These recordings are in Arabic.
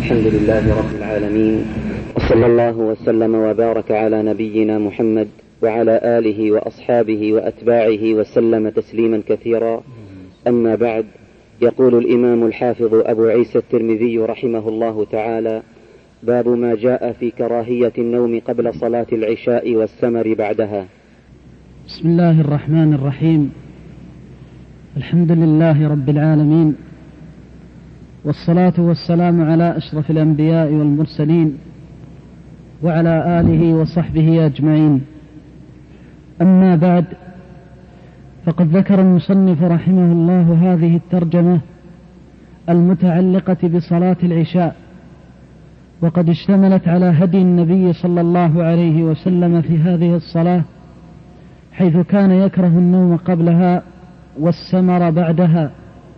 الحمد لله رب العالمين، وصلى الله وسلم وبارك على نبينا محمد وعلى آله وأصحابه وأتباعه وسلم تسليما كثيرا. أما بعد، يقول الإمام الحافظ أبو عيسى الترمذي رحمه الله تعالى: باب ما جاء في كراهية النوم قبل صلاة العشاء والسمر بعدها. بسم الله الرحمن الرحيم. الحمد لله رب العالمين، والصلاة والسلام على أشرف الأنبياء والمرسلين وعلى آله وصحبه أجمعين. أما بعد، فقد ذكر المصنف رحمه الله هذه الترجمة المتعلقة بصلاة العشاء، وقد اشتملت على هدي النبي صلى الله عليه وسلم في هذه الصلاة، حيث كان يكره النوم قبلها والسمر بعدها.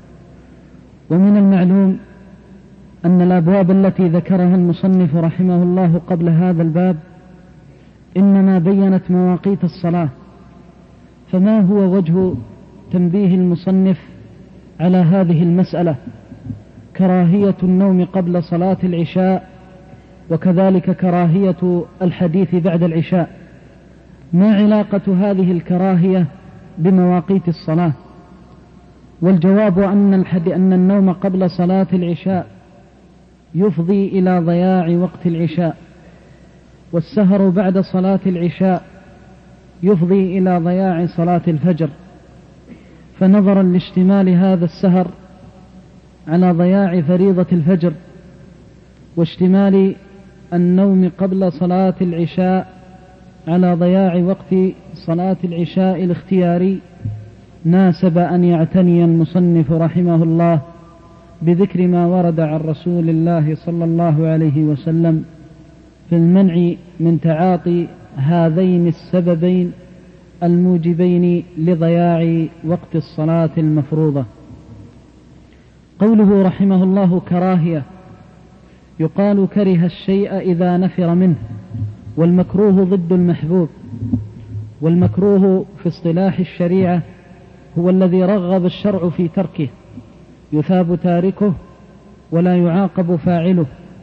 ومن المعلوم أن الأبواب التي ذكرها المصنف رحمه الله قبل هذا الباب إنما بيّنت مواقيت الصلاة، فما هو وجه تنبيه المصنف على هذه المسألة، كراهية النوم قبل صلاة العشاء وكذلك كراهية الحديث بعد العشاء؟ ما علاقة هذه الكراهية بمواقيت الصلاة؟ والجواب أن النوم قبل صلاة العشاء يفضي إلى ضياع وقت العشاء، والسهر بعد صلاة العشاء يفضي إلى ضياع صلاة الفجر. فنظرا لاشتمال هذا السهر على ضياع فريضة الفجر واشتمال النوم قبل صلاة العشاء على ضياع وقت صلاة العشاء الاختياري، ناسب أن يعتني المصنف رحمه الله بذكر ما ورد عن رسول الله صلى الله عليه وسلم في المنع من تعاطي هذين السببين الموجبين لضياع وقت الصلاة المفروضة. قوله رحمه الله كراهية، يقال كره الشيء إذا نفر منه، والمكروه ضد المحبوب. والمكروه في اصطلاح الشريعة هو الذي رغب الشرع في تركه، يثاب تاركه ولا يعاقب فاعله،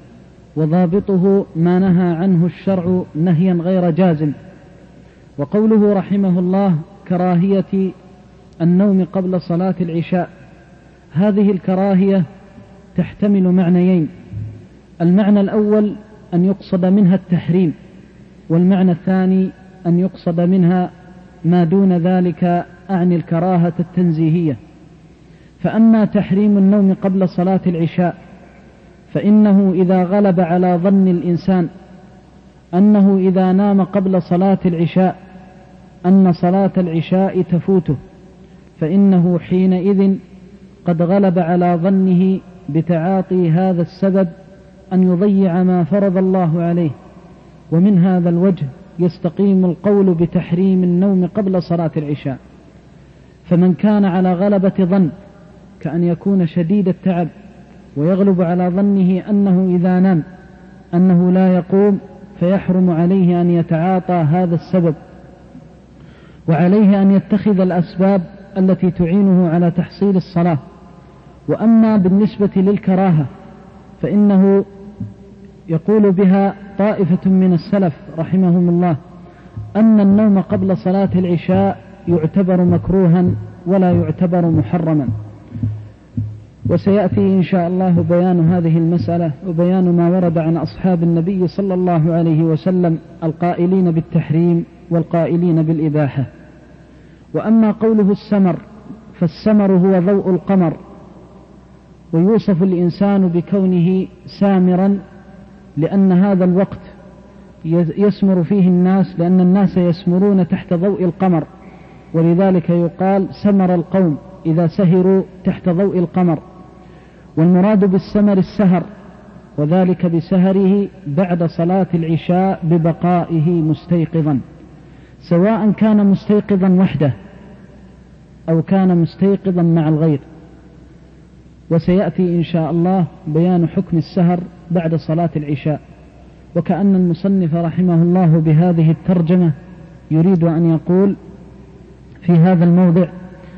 وضابطه ما نهى عنه الشرع نهيا غير جازم. وقوله رحمه الله كراهية النوم قبل صلاة العشاء، هذه الكراهية تحتمل معنيين: المعنى الأول أن يقصد منها التحريم، والمعنى الثاني أن يقصد منها ما دون ذلك، أعني الكراهة التنزيهية. فأما تحريم النوم قبل صلاة العشاء فإنه إذا غلب على ظن الإنسان أنه إذا نام قبل صلاة العشاء أن صلاة العشاء تفوته، فإنه حينئذ قد غلب على ظنه بتعاطي هذا السبب أن يضيع ما فرض الله عليه. ومن هذا الوجه يستقيم القول بتحريم النوم قبل صلاة العشاء. فمن كان على غلبة ظن، كأن يكون شديد التعب ويغلب على ظنه أنه إذا نام أنه لا يقوم، فيحرم عليه أن يتعاطى هذا السبب، وعليه أن يتخذ الأسباب التي تعينه على تحصيل الصلاة. وأما بالنسبة للكراهة فإنه يقول بها طائفة من السلف رحمهم الله أن النوم قبل صلاة العشاء يعتبر مكروها ولا يعتبر محرما. وسيأتي إن شاء الله بيان هذه المسألة وبيان ما ورد عن أصحاب النبي صلى الله عليه وسلم القائلين بالتحريم والقائلين بالإباحة. وأما قوله السمر، فالسمر هو ضوء القمر، ويوصف الإنسان بكونه سامرا لأن هذا الوقت يسمر فيه الناس، لأن الناس يسمرون تحت ضوء القمر، ولذلك يقال سمر القوم إذا سهروا تحت ضوء القمر. والمراد بالسمر السهر، وذلك بسهره بعد صلاة العشاء ببقائه مستيقظا، سواء كان مستيقظا وحده أو كان مستيقظا مع الغير. وسيأتي إن شاء الله بيان حكم السهر بعد صلاة العشاء. وكأن المصنف رحمه الله بهذه الترجمة يريد أن يقول في هذا الموضع: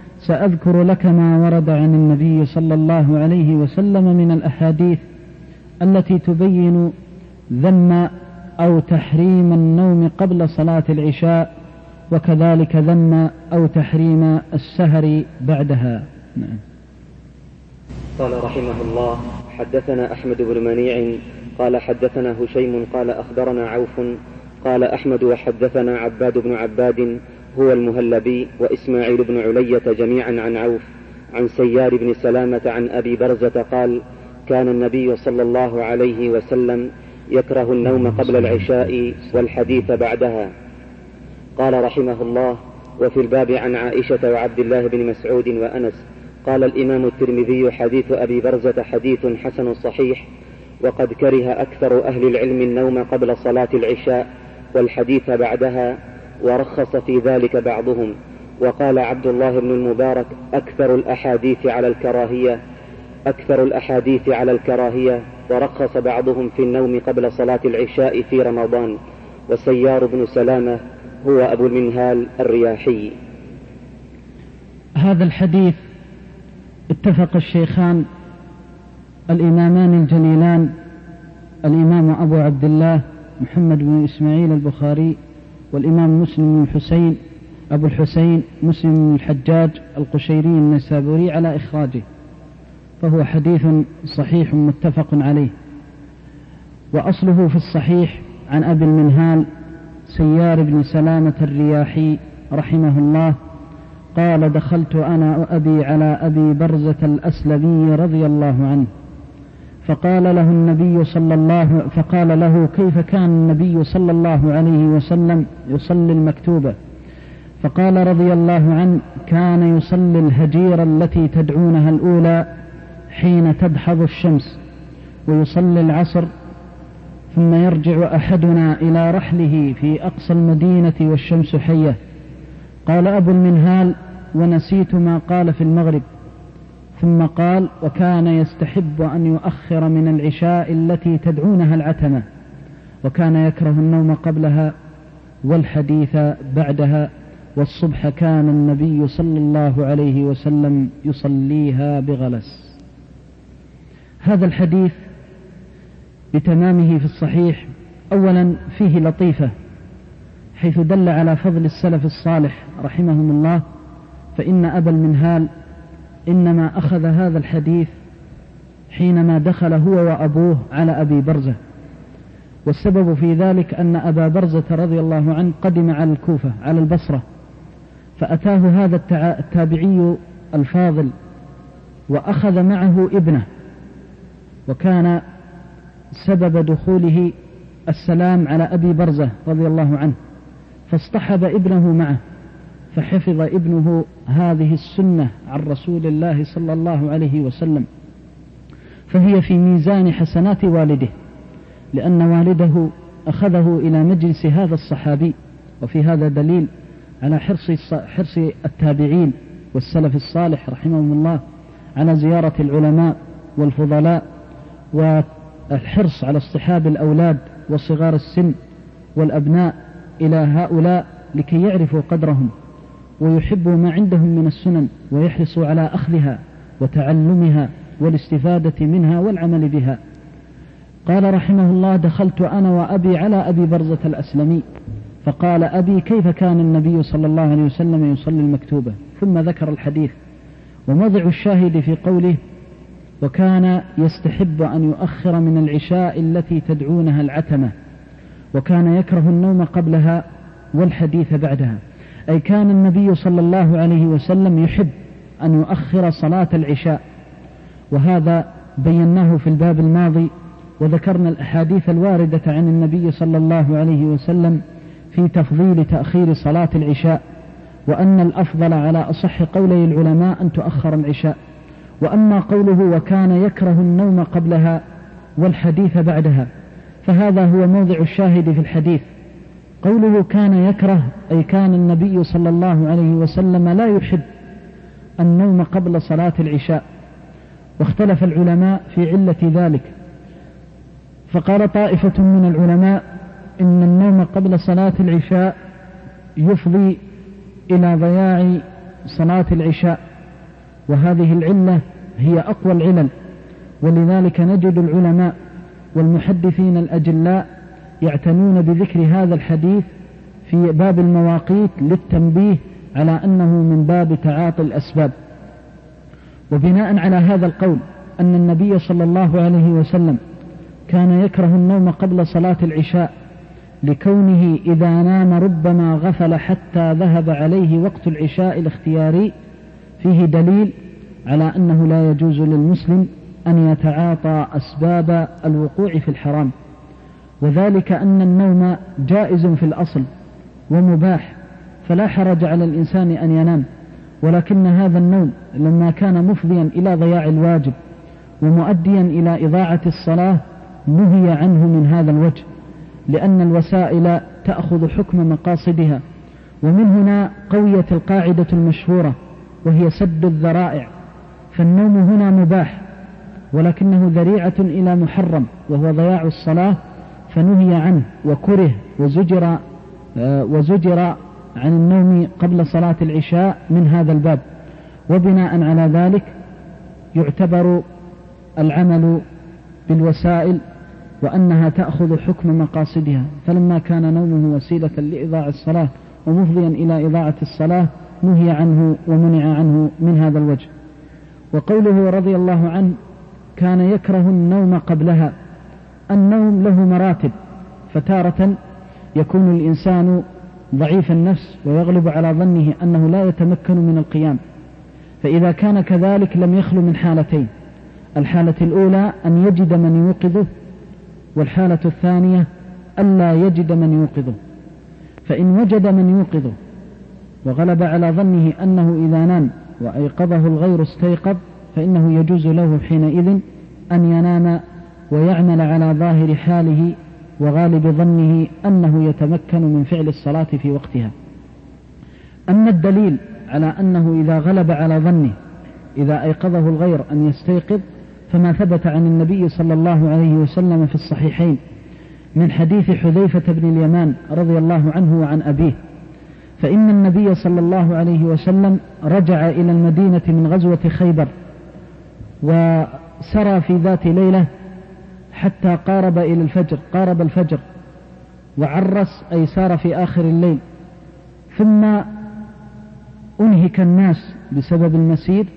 سأذكر لك ما ورد عن النبي صلى الله عليه وسلم من الأحاديث التي تبين ذم أو تحريم النوم قبل صلاة العشاء، وكذلك ذم أو تحريم السهر بعدها. نعم. قال رحمه الله: حدثنا أحمد بن منيع قال حدثنا هشيم قال أخبرنا عوف قال أحمد وحدثنا عباد بن عباد هو المهلبي وإسماعيل بن علية جميعا عن عوف عن سيار بن سلامة عن أبي برزة قال: كان النبي صلى الله عليه وسلم يكره النوم قبل العشاء والحديث بعدها. قال رحمه الله: وفي الباب عن عائشة وعبد الله بن مسعود وأنس. قال الإمام الترمذي: حديث أبي برزة حديث حسن صحيح، وقد كره أكثر أهل العلم النوم قبل صلاة العشاء والحديث بعدها، ورخص في ذلك بعضهم. وقال عبد الله بن المبارك: أكثر الأحاديث على الكراهية، ورخص بعضهم في النوم قبل صلاة العشاء في رمضان. وسيار بن سلامة هو أبو المنهال الرياحي. هذا الحديث اتفق الشيخان الإمامان الجليلان الإمام أبو عبد الله محمد بن إسماعيل البخاري والإمام مسلم بن الحسين أبو الحسين مسلم بن الحجاج القشيري النسابوري على إخراجه، فهو حديث صحيح متفق عليه. وأصله في الصحيح عن أبي المنهال سيار بن سلامة الرياحي رحمه الله قال: دخلت أنا وأبي على أبي برزة الأسلمي رضي الله عنه، فقال له: كيف كان النبي صلى الله عليه وسلم يصلي المكتوبة؟ فقال رضي الله عنه: كان يصلي الهجيرة التي تدعونها الأولى حين تدحض الشمس، ويصلي العصر، ثم يرجع أحدنا إلى رحله في أقصى المدينة والشمس حية. قال أبو المنهال: ونسيت ما قال في المغرب. ثم قال: وكان يستحب أن يؤخر من العشاء التي تدعونها العتمة، وكان يكره النوم قبلها والحديث بعدها، والصبح كان النبي صلى الله عليه وسلم يصليها بغلس. هذا الحديث بتمامه في الصحيح أولا فيه لطيفة، حيث دل على فضل السلف الصالح رحمهم الله، فإن أبا المنهال إنما أخذ هذا الحديث حينما دخل هو وأبوه على أبي برزة، والسبب في ذلك أن أبا برزة رضي الله عنه قدم على الكوفة على البصرة، فأتاه هذا التابعي الفاضل وأخذ معه ابنه، وكان سبب دخوله السلام على أبي برزة رضي الله عنه، فاصطحب ابنه معه، فحفظ ابنه هذه السنة عن رسول الله صلى الله عليه وسلم، فهي في ميزان حسنات والده، لأن والده أخذه إلى مجلس هذا الصحابي. وفي هذا دليل على حرص التابعين والسلف الصالح رحمهم الله على زيارة العلماء والفضلاء، والحرص على اصطحاب الأولاد وصغار السن والأبناء إلى هؤلاء لكي يعرفوا قدرهم ويحبوا ما عندهم من السنن، ويحرصوا على أخذها وتعلمها والاستفادة منها والعمل بها. قال رحمه الله: دخلت أنا وأبي على أبي برزة الأسلمي، فقال أبي: كيف كان النبي صلى الله عليه وسلم يصلي المكتوبة؟ ثم ذكر الحديث. وموضع الشاهد في قوله: وكان يستحب أن يؤخر من العشاء التي تدعونها العتمة، وكان يكره النوم قبلها والحديث بعدها، أي كان النبي صلى الله عليه وسلم يحب أن يؤخر صلاة العشاء، وهذا بيناه في الباب الماضي، وذكرنا الأحاديث الواردة عن النبي صلى الله عليه وسلم في تفضيل تأخير صلاة العشاء، وأن الأفضل على أصح قولي العلماء أن تؤخر العشاء. وأما قوله: وكان يكره النوم قبلها والحديث بعدها، فهذا هو موضع الشاهد في الحديث. قوله كان يكره، أي كان النبي صلى الله عليه وسلم لا يحب النوم قبل صلاة العشاء، واختلف العلماء في علة ذلك، فقال طائفة من العلماء إن النوم قبل صلاة العشاء يفضي إلى ضياع صلاة العشاء، وهذه العلة هي أقوى العلل، ولذلك نجد العلماء والمحدثين الأجلاء يعتنون بذكر هذا الحديث في باب المواقيت للتنبيه على أنه من باب تعاطي الأسباب. وبناء على هذا القول أن النبي صلى الله عليه وسلم كان يكره النوم قبل صلاة العشاء لكونه إذا نام ربما غفل حتى ذهب عليه وقت العشاء الاختياري، فيه دليل على أنه لا يجوز للمسلم أن يتعاطى أسباب الوقوع في الحرام، وذلك أن النوم جائز في الأصل ومباح، فلا حرج على الإنسان أن ينام، ولكن هذا النوم لما كان مفضيا إلى ضياع الواجب ومؤديا إلى إضاعة الصلاة نهي عنه من هذا الوجه، لأن الوسائل تأخذ حكم مقاصدها. ومن هنا قويت القاعدة المشهورة وهي سد الذرائع، فالنوم هنا مباح ولكنه ذريعة إلى محرم وهو ضياع الصلاة، فنهي عنه وكره وزجر عن النوم قبل صلاة العشاء من هذا الباب. وبناء على ذلك يعتبر العمل بالوسائل وأنها تأخذ حكم مقاصدها، فلما كان نومه وسيلة لإضاعة الصلاة ومفضيا إلى إضاعة الصلاة نهي عنه ومنع عنه من هذا الوجه. وقوله رضي الله عنه كان يكره النوم قبلها، النوم له مراتب، فتارة يكون الإنسان ضعيف النفس ويغلب على ظنه أنه لا يتمكن من القيام، فإذا كان كذلك لم يخلو من حالتين: الحالة الأولى أن يجد من يوقظه، والحالة الثانية ألا يجد من يوقظه. فإن وجد من يوقظه وغلب على ظنه أنه إذا نام وأيقظه الغير استيقظ، فإنه يجوز له حينئذ أن ينام ويعمل على ظاهر حاله وغالب ظنه أنه يتمكن من فعل الصلاة في وقتها. أما الدليل على أنه إذا غلب على ظنه إذا أيقظه الغير أن يستيقظ، فما ثبت عن النبي صلى الله عليه وسلم في الصحيحين من حديث حذيفة بن اليمان رضي الله عنه وعن أبيه، فإن النبي صلى الله عليه وسلم رجع إلى المدينة من غزوة خيبر وسرى في ذات ليلة حتى قارب الفجر وعرس أي سار في آخر الليل، ثم أنهك الناس بسبب المسير،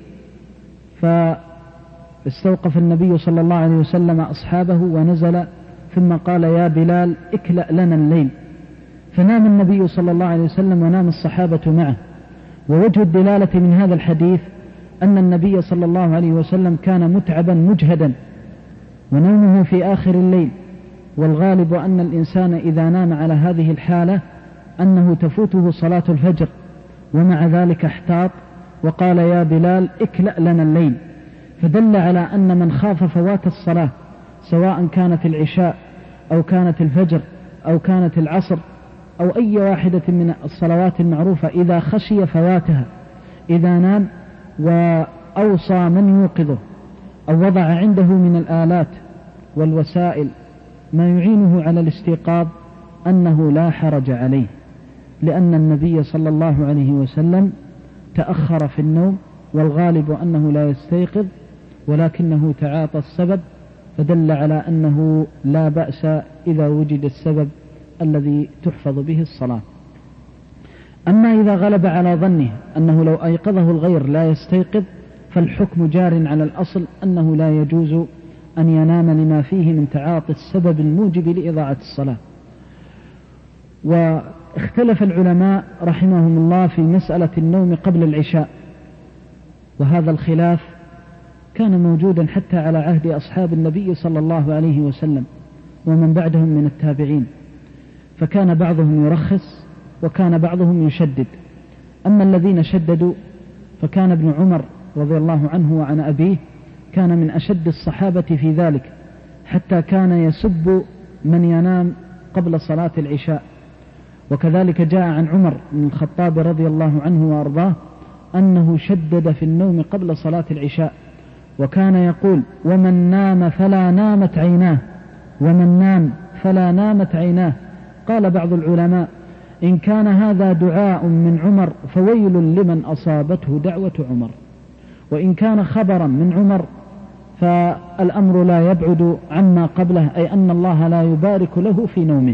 فاستوقف النبي صلى الله عليه وسلم أصحابه ونزل ثم قال: يا بلال اكلأ لنا الليل. فنام النبي صلى الله عليه وسلم ونام الصحابة معه. ووجه الدلالة من هذا الحديث أن النبي صلى الله عليه وسلم كان متعبا مجهدا ونومه في آخر الليل، والغالب أن الإنسان إذا نام على هذه الحالة أنه تفوته صلاة الفجر، ومع ذلك احتاط وقال: يا بلال اكلأ لنا الليل. فدل على أن من خاف فوات الصلاة سواء كانت العشاء أو كانت الفجر أو كانت العصر أو أي واحدة من الصلوات المعروفة، إذا خشي فواتها، إذا نام وأوصى من يوقظه أو وضع عنده من الآلات والوسائل ما يعينه على الاستيقاظ، أنه لا حرج عليه، لأن النبي صلى الله عليه وسلم تأخر في النوم، والغالب أنه لا يستيقظ ولكنه تعاطى السبب، فدل على أنه لا بأس إذا وجد السبب الذي تحفظ به الصلاة. أما إذا غلب على ظنه أنه لو أيقظه الغير لا يستيقظ، فالحكم جار على الأصل أنه لا يجوز أن ينام لما فيه من تعاطي السبب الموجب لإضاعة الصلاة. واختلف العلماء رحمهم الله في مسألة النوم قبل العشاء، وهذا الخلاف كان موجودا حتى على عهد أصحاب النبي صلى الله عليه وسلم ومن بعدهم من التابعين، فكان بعضهم يرخص وكان بعضهم يشدد. أما الذين شددوا فكان ابن عمر رضي الله عنه وعن أبيه كان من أشد الصحابة في ذلك، حتى كان يسب من ينام قبل صلاة العشاء. وكذلك جاء عن عمر بن الخطاب رضي الله عنه وأرضاه أنه شدد في النوم قبل صلاة العشاء، وكان يقول: ومن نام فلا نامت عيناه، ومن نام فلا نامت عيناه. قال بعض العلماء: إن كان هذا دعاء من عمر فويل لمن أصابته دعوة عمر، وإن كان خبرا من عمر فالأمر لا يبعد عما قبله، أي أن الله لا يبارك له في نومه.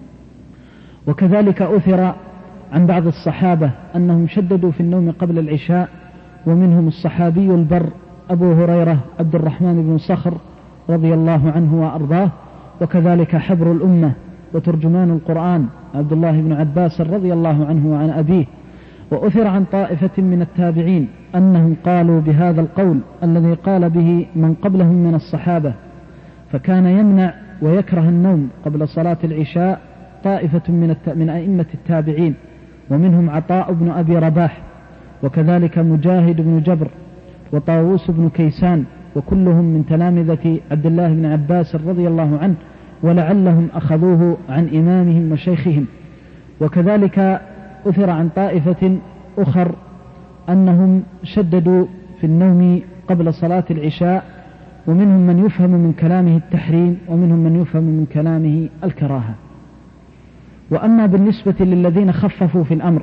وكذلك أثر عن بعض الصحابة أنهم شددوا في النوم قبل العشاء، ومنهم الصحابي البر أبو هريرة عبد الرحمن بن صخر رضي الله عنه وأرضاه، وكذلك حبر الأمة وترجمان القرآن عبد الله بن عباس رضي الله عنه وعن أبيه. وأثر عن طائفة من التابعين أنهم قالوا بهذا القول الذي قال به من قبلهم من الصحابة، فكان يمنع ويكره النوم قبل صلاة العشاء طائفة من أئمة التابعين، ومنهم عطاء بن أبي رباح، وكذلك مجاهد بن جبر، وطاووس بن كيسان، وكلهم من تلامذة عبد الله بن عباس رضي الله عنه، ولعلهم أخذوه عن إمامهم وشيخهم. وكذلك أثر عن طائفة أخر أنهم شددوا في النوم قبل صلاة العشاء، ومنهم من يفهم من كلامه التحريم، ومنهم من يفهم من كلامه الكراهة. وأما بالنسبة للذين خففوا في الأمر،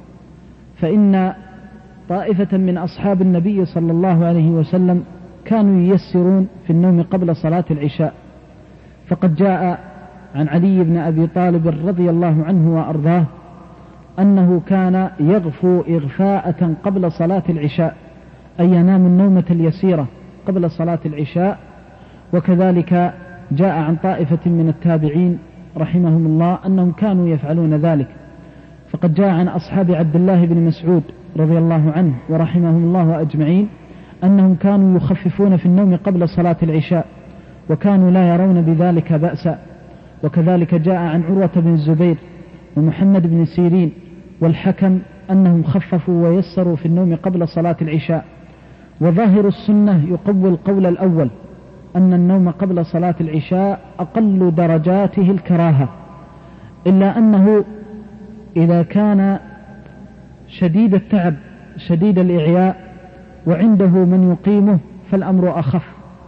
فإن طائفة من أصحاب النبي صلى الله عليه وسلم كانوا ييسرون في النوم قبل صلاة العشاء، فقد جاء عن علي بن أبي طالب رضي الله عنه وأرضاه أنه كان يغفو إغفاءة قبل صلاة العشاء، أي ينام النومة اليسيرة قبل صلاة العشاء. وكذلك جاء عن طائفة من التابعين رحمهم الله أنهم كانوا يفعلون ذلك، فقد جاء عن أصحاب عبد الله بن مسعود رضي الله عنه ورحمهم الله أجمعين أنهم كانوا يخففون في النوم قبل صلاة العشاء، وكانوا لا يرون بذلك بأسا. وكذلك جاء عن عروة بن الزبير ومحمد بن سيرين والحكم أنهم خففوا ويسروا في النوم قبل صلاة العشاء. وظاهر السنة يقوي القول الأول أن النوم قبل صلاة العشاء أقل درجاته الكراهة، إلا أنه إذا كان شديد التعب شديد الإعياء وعنده من يقيمه فالأمر أخف.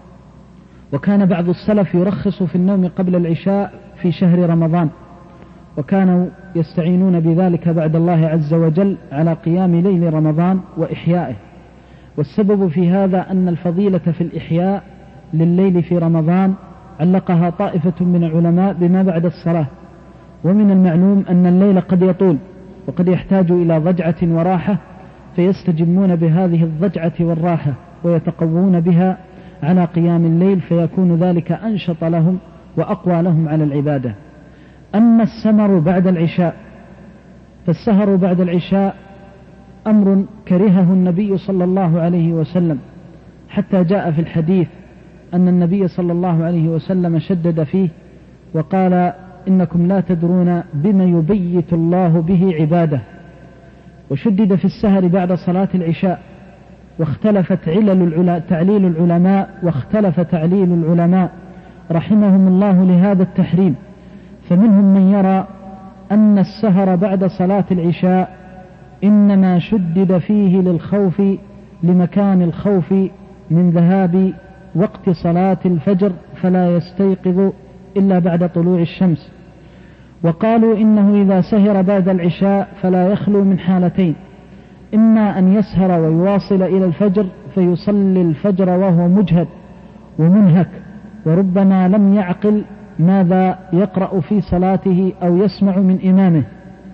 وكان بعض السلف يرخص في النوم قبل العشاء في شهر رمضان، وكانوا يستعينون بذلك بعد الله عز وجل على قيام ليل رمضان وإحيائه. والسبب في هذا أن الفضيلة في الإحياء لليل في رمضان علقها طائفة من العلماء بما بعد الصلاة، ومن المعلوم أن الليل قد يطول وقد يحتاج إلى ضجعة وراحة، فيستجمون بهذه الضجعة والراحة ويتقوون بها على قيام الليل، فيكون ذلك أنشط لهم وأقوى لهم على العبادة. أما السمر بعد العشاء، فالسهر بعد العشاء أمر كرهه النبي صلى الله عليه وسلم، حتى جاء في الحديث أن النبي صلى الله عليه وسلم شدد فيه وقال: إنكم لا تدرون بما يبيت الله به عباده. وشدد في السهر بعد صلاة العشاء، واختلفت تعليل العلماء واختلف تعليل العلماء رحمهم الله لهذا التحريم. فمنهم من يرى أن السهر بعد صلاة العشاء إنما شدد فيه للخوف، لمكان الخوف من ذهاب وقت صلاة الفجر، فلا يستيقظ إلا بعد طلوع الشمس. وقالوا إنه إذا سهر بعد العشاء فلا يخلو من حالتين: إما أن يسهر ويواصل إلى الفجر فيصلي الفجر وهو مجهد ومنهك، وربما لم يعقل ماذا يقرأ في صلاته أو يسمع من إمامه،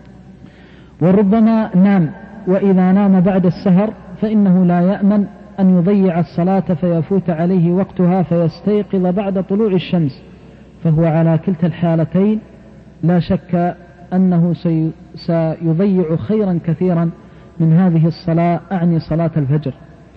وربما نام، وإذا نام بعد السهر فإنه لا يأمن أن يضيع الصلاة فيفوت عليه وقتها فيستيقظ بعد طلوع الشمس، فهو على كلتا الحالتين لا شك أنه سيضيع خيرا كثيرا من هذه الصلاة، أعني صلاة الفجر.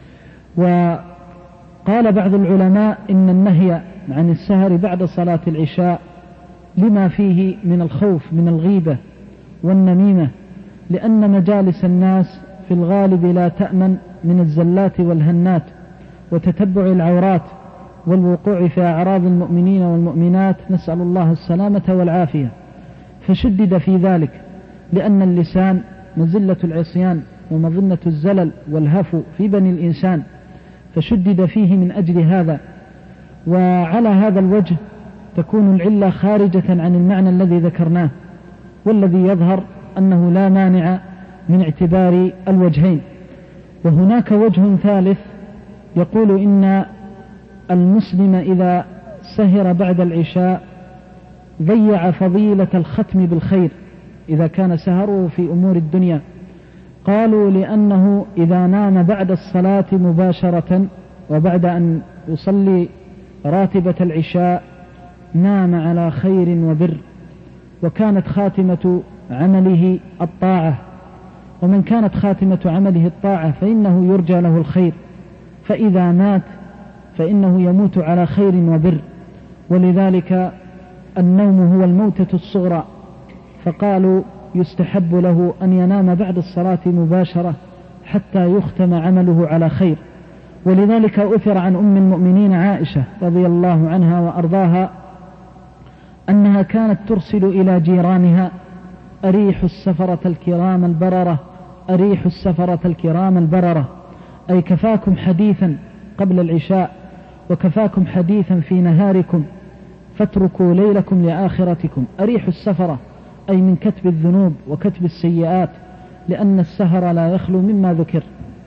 وقال بعض العلماء إن النهي عن السهر بعد صلاة العشاء لما فيه من الخوف من الغيبة والنميمة، لأن مجالس الناس في الغالب لا تأمن من الزلات والهنات وتتبع العورات والوقوع في أعراض المؤمنين والمؤمنات، نسأل الله السلامة والعافية. فشدد في ذلك، لأن اللسان مزلة العصيان ومظنة الزلل والهفو في بني الإنسان، فشدد فيه من أجل هذا. وعلى هذا الوجه تكون العلة خارجة عن المعنى الذي ذكرناه، والذي يظهر أنه لا مانع من اعتبار الوجهين. وهناك وجه ثالث يقول إن المسلم إذا سهر بعد العشاء ضيع فضيلة الختم بالخير إذا كان سهره في أمور الدنيا. قالوا لأنه إذا نام بعد الصلاة مباشرة وبعد أن يصلي راتبة العشاء نام على خير وبر، وكانت خاتمة عمله الطاعة، ومن كانت خاتمة عمله الطاعة فإنه يرجى له الخير، فإذا مات فإنه يموت على خير وبر. ولذلك النوم هو الموتة الصغرى، فقالوا يستحب له أن ينام بعد الصلاة مباشرة حتى يختم عمله على خير. ولذلك أثر عن أم المؤمنين عائشة رضي الله عنها وأرضاها أنها كانت ترسل إلى جيرانها: أريح السفرة الكرام البررة، أريح السفرة الكرام البررة، أي كفاكم حديثا قبل العشاء وكفاكم حديثا في نهاركم، فاتركوا ليلكم لآخرتكم. أريح السفرة أي من كتب الذنوب وكتب السيئات، لأن السهر لا يخلو مما ذكر.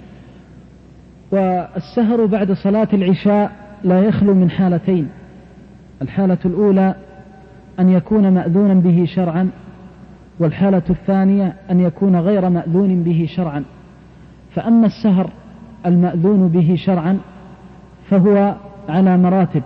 والسهر بعد صلاة العشاء لا يخلو من حالتين: الحالة الأولى أن يكون مأذونا به شرعا، والحالة الثانية أن يكون غير مأذون به شرعا. فأما السهر المأذون به شرعا فهو على مراتب،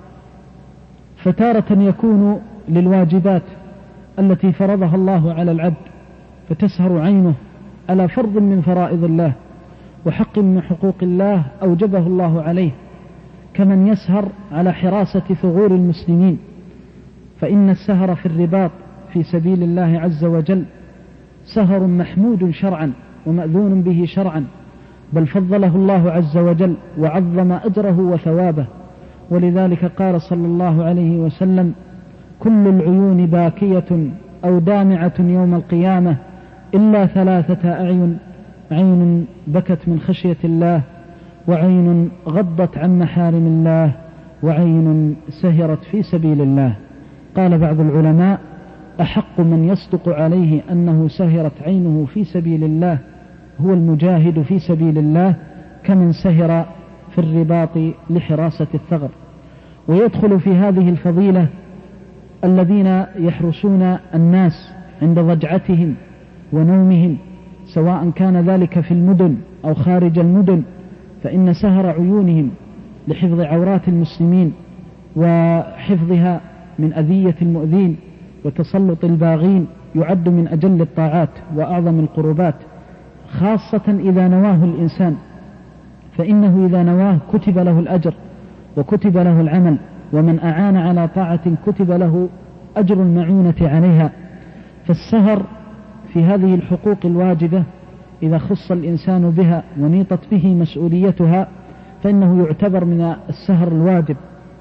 فتارة يكون للواجبات التي فرضها الله على العبد فتسهر عينه على فرض من فرائض الله وحق من حقوق الله أوجبه الله عليه، كمن يسهر على حراسة ثغور المسلمين، فإن السهر في الرباط في سبيل الله عز وجل سهر محمود شرعا ومأذون به شرعا، بل فضله الله عز وجل وعظم أجره وثوابه. ولذلك قال صلى الله عليه وسلم: كل العيون باكية أو دامعة يوم القيامة إلا ثلاثة أعين: عين بكت من خشية الله، وعين غضت عن محارم الله، وعين سهرت في سبيل الله. قال بعض العلماء: أحق من يصدق عليه أنه سهرت عينه في سبيل الله هو المجاهد في سبيل الله، كمن سهر في الرباط لحراسة الثغر. ويدخل في هذه الفضيلة الذين يحرسون الناس عند ضجعتهم ونومهم، سواء كان ذلك في المدن أو خارج المدن، فإن سهر عيونهم لحفظ عورات المسلمين وحفظها من أذية المؤذين وتسلط الباغين يعد من أجل الطاعات وأعظم القربات، خاصة إذا نواه الإنسان، فإنه إذا نواه كتب له الأجر وكتب له العمل، ومن أعان على طاعة كتب له أجر المعونة عليها. فالسهر في هذه الحقوق الواجبة إذا خص الإنسان بها ونيطت به مسؤوليتها فإنه يعتبر من السهر الواجب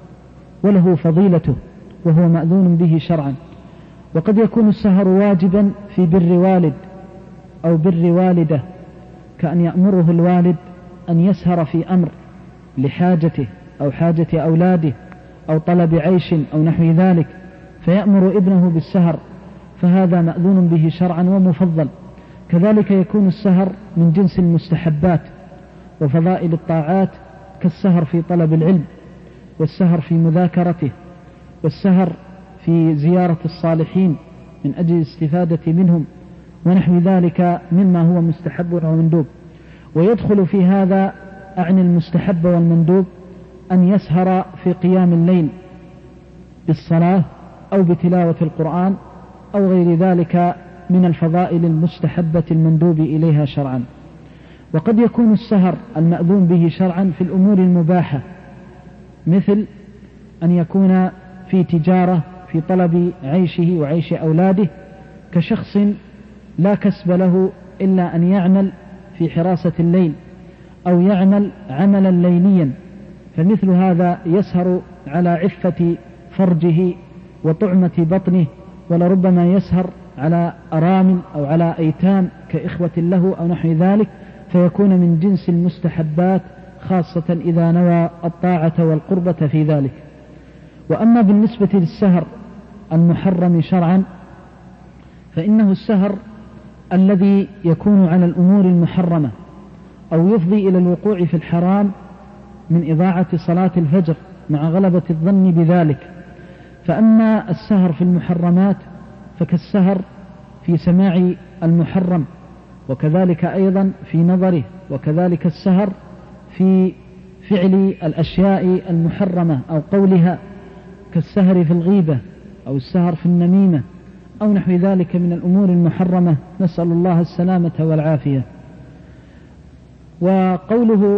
وله فضيلته وهو مأذون به شرعا. وقد يكون السهر واجبا في بر والد أو بر والدة، كأن يأمره الوالد أن يسهر في أمر لحاجته أو حاجة أولاده أو طلب عيش أو نحو ذلك، فيأمر ابنه بالسهر، فهذا مأذون به شرعا ومفضل. كذلك يكون السهر من جنس المستحبات وفضائل الطاعات، كالسهر في طلب العلم، والسهر في مذاكرته، والسهر في زيارة الصالحين من أجل الاستفادة منهم ونحو ذلك مما هو مستحب ومندوب. ويدخل في هذا أعني المستحب والمندوب أن يسهر في قيام الليل بالصلاة أو بتلاوة القرآن أو غير ذلك من الفضائل المستحبة المندوب إليها شرعا. وقد يكون السهر المأذون به شرعا في الأمور المباحة، مثل أن يكون في تجارة في طلب عيشه وعيش أولاده، كشخص لا كسب له إلا أن يعمل في حراسة الليل أو يعمل عملا ليليا، فمثل هذا يسهر على عفة فرجه وطعمة بطنه، ولربما يسهر على أرامل أو على أيتام كإخوة له أو نحو ذلك، فيكون من جنس المستحبات، خاصة إذا نوى الطاعة والقربة في ذلك. وأما بالنسبة للسهر المحرم شرعا فإنه السهر الذي يكون على الأمور المحرمة أو يفضي إلى الوقوع في الحرام من إضاعة صلاة الفجر مع غلبة الظن بذلك. فأما السهر في المحرمات فكالسهر في سماع المحرم، وكذلك أيضا في نظره، وكذلك السهر في فعل الأشياء المحرمة أو قولها، كالسهر في الغيبة أو السهر في النميمة أو نحو ذلك من الأمور المحرمة، نسأل الله السلامة والعافية. وقوله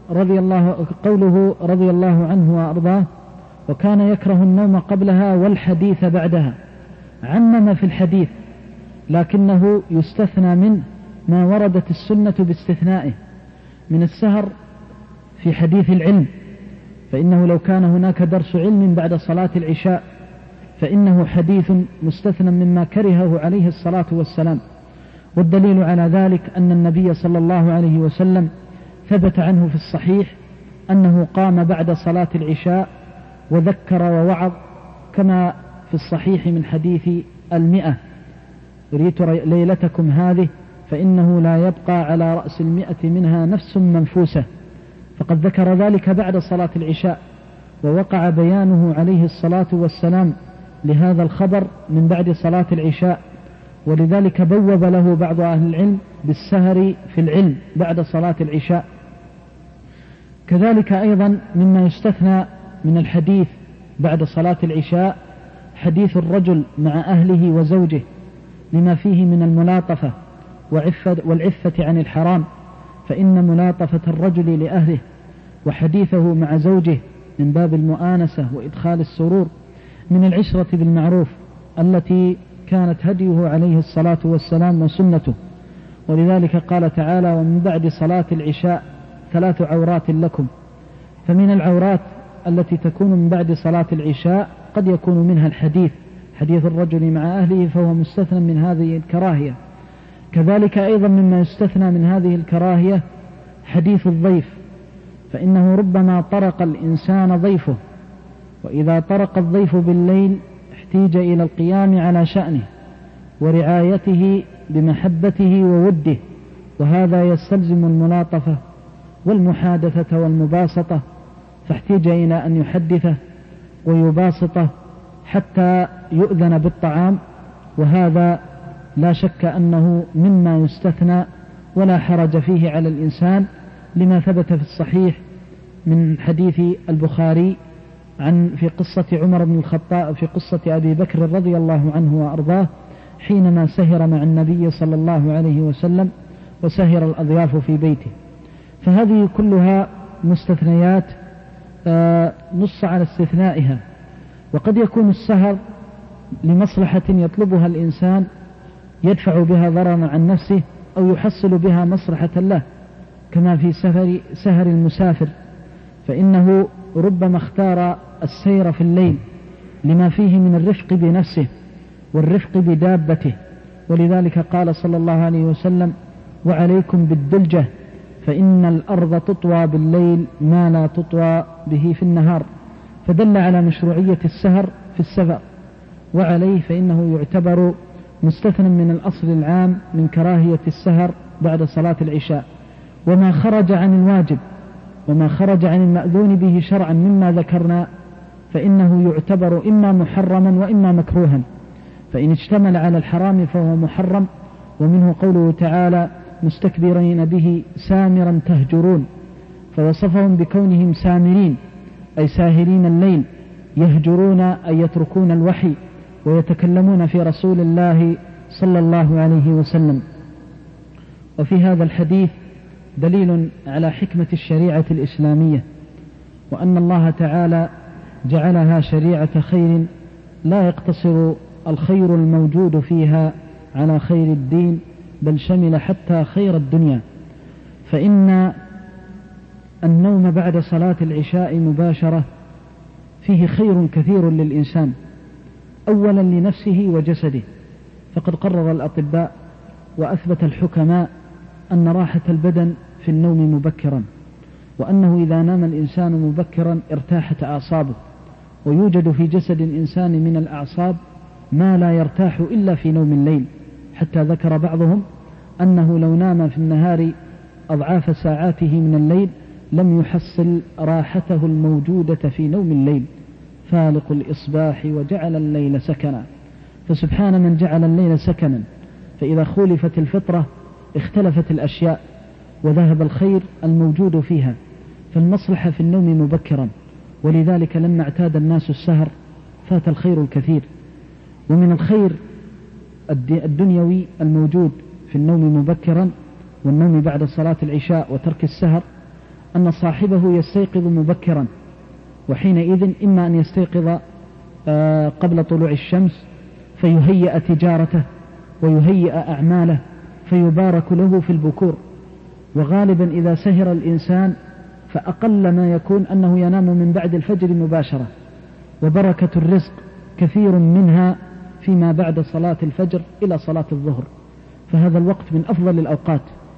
رضي الله عنه وأرضاه: وكان يكره النوم قبلها والحديث بعدها، عمم في الحديث، لكنه يستثنى منه ما وردت السنة باستثنائه من السهر في حديث العلم، فإنه لو كان هناك درس علم بعد صلاة العشاء فإنه حديث مستثنى مما كرهه عليه الصلاة والسلام. والدليل على ذلك أن النبي صلى الله عليه وسلم ثبت عنه في الصحيح أنه قام بعد صلاة العشاء وذكر ووعظ، كما في الصحيح من حديث 100: أريت ليلتكم هذه فإنه لا يبقى على رأس 100 منها نفس منفوسة، فقد ذكر ذلك بعد صلاة العشاء، ووقع بيانه عليه الصلاة والسلام لهذا الخبر من بعد صلاة العشاء، ولذلك بوب له بعض أهل العلم بالسهر في العلم بعد صلاة العشاء. كذلك أيضا مما يستثنى من الحديث بعد صلاة العشاء حديث الرجل مع أهله وزوجه، لما فيه من الملاطفة والعفة عن الحرام، فإن ملاطفة الرجل لأهله وحديثه مع زوجه من باب المؤانسة وإدخال السرور من العشرة بالمعروف التي كانت هديه عليه الصلاة والسلام وسنته. ولذلك قال تعالى: ومن بعد صلاة العشاء 3 عورات لكم. فمن العورات التي تكون من بعد صلاة العشاء قد يكون منها حديث الرجل مع أهله، فهو مستثنى من هذه الكراهية. كذلك أيضا مما يستثنى من هذه الكراهية حديث الضيف، فإنه ربما طرق الإنسان ضيفه، وإذا طرق الضيف بالليل احتيج إلى القيام على شأنه ورعايته بمحبته ووده، وهذا يستلزم الملاطفة والمحادثة والمباسطة، فاحتيج إلى أن يحدثه ويباسطه حتى يؤذن بالطعام، وهذا لا شك أنه مما يستثنى ولا حرج فيه على الإنسان، لما ثبت في الصحيح من حديث البخاري في قصة عمر بن الخطاب، في قصة أبي بكر رضي الله عنه وأرضاه حينما سهر مع النبي صلى الله عليه وسلم وسهر الأضياف في بيته. فهذه كلها مستثنيات نص على استثنائها. وقد يكون السهر لمصلحة يطلبها الإنسان يدفع بها ضررا عن نفسه أو يحصل بها مصلحة له، كما في سهر المسافر، فإنه ربما اختار السير في الليل لما فيه من الرفق بنفسه والرفق بدابته، ولذلك قال صلى الله عليه وسلم: وعليكم بالدلجة فإن الأرض تطوى بالليل ما لا تطوى به في النهار، فدل على مشروعية السهر في السفر. وعليه فإنه يعتبر مستثنى من الأصل العام من كراهية السهر بعد صلاة العشاء. وما خرج عن الواجب وما خرج عن المأذون به شرعا مما ذكرنا فإنه يعتبر إما محرما وإما مكروها، فإن اشتمل على الحرام فهو محرم. ومنه قوله تعالى: مستكبرين به سامرا تهجرون، فوصفهم بكونهم سامرين أي ساهرين الليل، يهجرون أي يتركون الوحي ويتكلمون في رسول الله صلى الله عليه وسلم. وفي هذا الحديث دليل على حكمة الشريعة الإسلامية، وأن الله تعالى جعلها شريعة خير لا يقتصر الخير الموجود فيها على خير الدين، بل شمل حتى خير الدنيا. فإن النوم بعد صلاة العشاء مباشرة فيه خير كثير للإنسان، أولا لنفسه وجسده، فقد قرر الأطباء وأثبت الحكماء أن راحة البدن في النوم مبكرا، وأنه إذا نام الإنسان مبكرا ارتاحت أعصابه، ويوجد في جسد الإنسان من الأعصاب ما لا يرتاح إلا في نوم الليل، حتى ذكر بعضهم أنه لو نام في النهار أضعاف ساعاته من الليل لم يحصل راحته الموجودة في نوم الليل، فالق الإصباح وجعل الليل سكنا. فسبحان من جعل الليل سكنا، فإذا خولفت الفطرة اختلفت الأشياء وذهب الخير الموجود فيها، فالمصلحة في النوم مبكرا، ولذلك لما اعتاد الناس السهر فات الخير الكثير. ومن الخير الدنيوي الموجود في النوم مبكرا والنوم بعد صلاة العشاء وترك السهر أن صاحبه يستيقظ مبكرا، وحينئذ إما أن يستيقظ قبل طلوع الشمس فيهيئ تجارته ويهيئ أعماله فيبارك له في البكور. وغالبا إذا سهر الإنسان فأقل ما يكون أنه ينام من بعد الفجر مباشرة، وبركة الرزق كثير منها فيما بعد صلاة الفجر إلى صلاة الظهر، فهذا الوقت من أفضل الأوقات.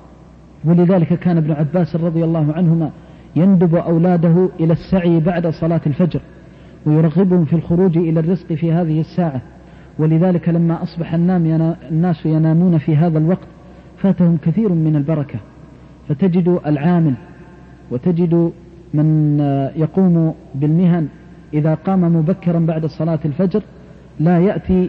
ولذلك كان ابن عباس رضي الله عنهما يندب أولاده إلى السعي بعد صلاة الفجر ويرغبهم في الخروج إلى الرزق في هذه الساعة. ولذلك لما أصبح الناس ينامون في هذا الوقت فاتهم كثير من البركة، فتجد العامل وتجد من يقوم بالمهن إذا قام مبكرا بعد صلاة الفجر لا يأتي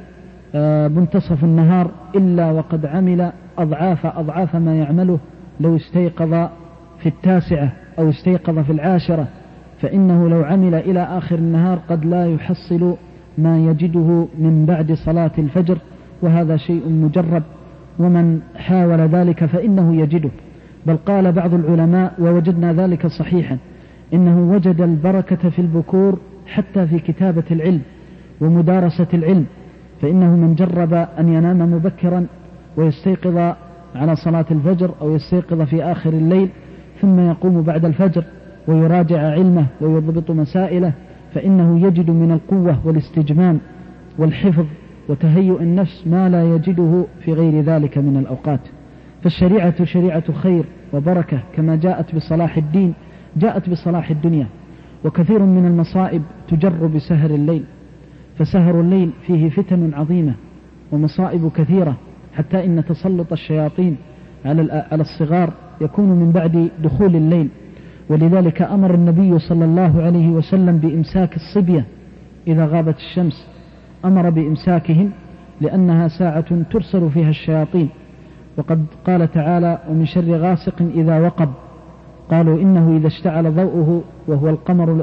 منتصف النهار إلا وقد عمل أضعاف ما يعمله لو استيقظ في 9 أو استيقظ في 10، فإنه لو عمل إلى آخر النهار قد لا يحصل ما يجده من بعد صلاة الفجر، وهذا شيء مجرب، ومن حاول ذلك فإنه يجده. بل قال بعض العلماء ووجدنا ذلك صحيحا إنه وجد البركة في البكور حتى في كتابة العلم ومدارسة العلم، فإنه من جرب أن ينام مبكرا ويستيقظ على صلاة الفجر أو يستيقظ في آخر الليل ثم يقوم بعد الفجر ويراجع علمه ويضبط مسائله، فإنه يجد من القوة والاستجمام والحفظ وتهيؤ النفس ما لا يجده في غير ذلك من الأوقات. فالشريعة شريعة خير وبركة، كما جاءت بصلاح الدين جاءت بصلاح الدنيا. وكثير من المصائب تجر بسهر الليل، فسهر الليل فيه فتن عظيمة ومصائب كثيرة، حتى إن تسلط الشياطين على الصغار يكون من بعد دخول الليل. ولذلك أمر النبي صلى الله عليه وسلم بإمساك الصبية إذا غابت الشمس، أمر بإمساكهم لأنها ساعة ترسل فيها الشياطين. وقد قال تعالى: ومن شر غاسق إذا وقب. قالوا إنه إذا اشتعل ضوءه وهو القمر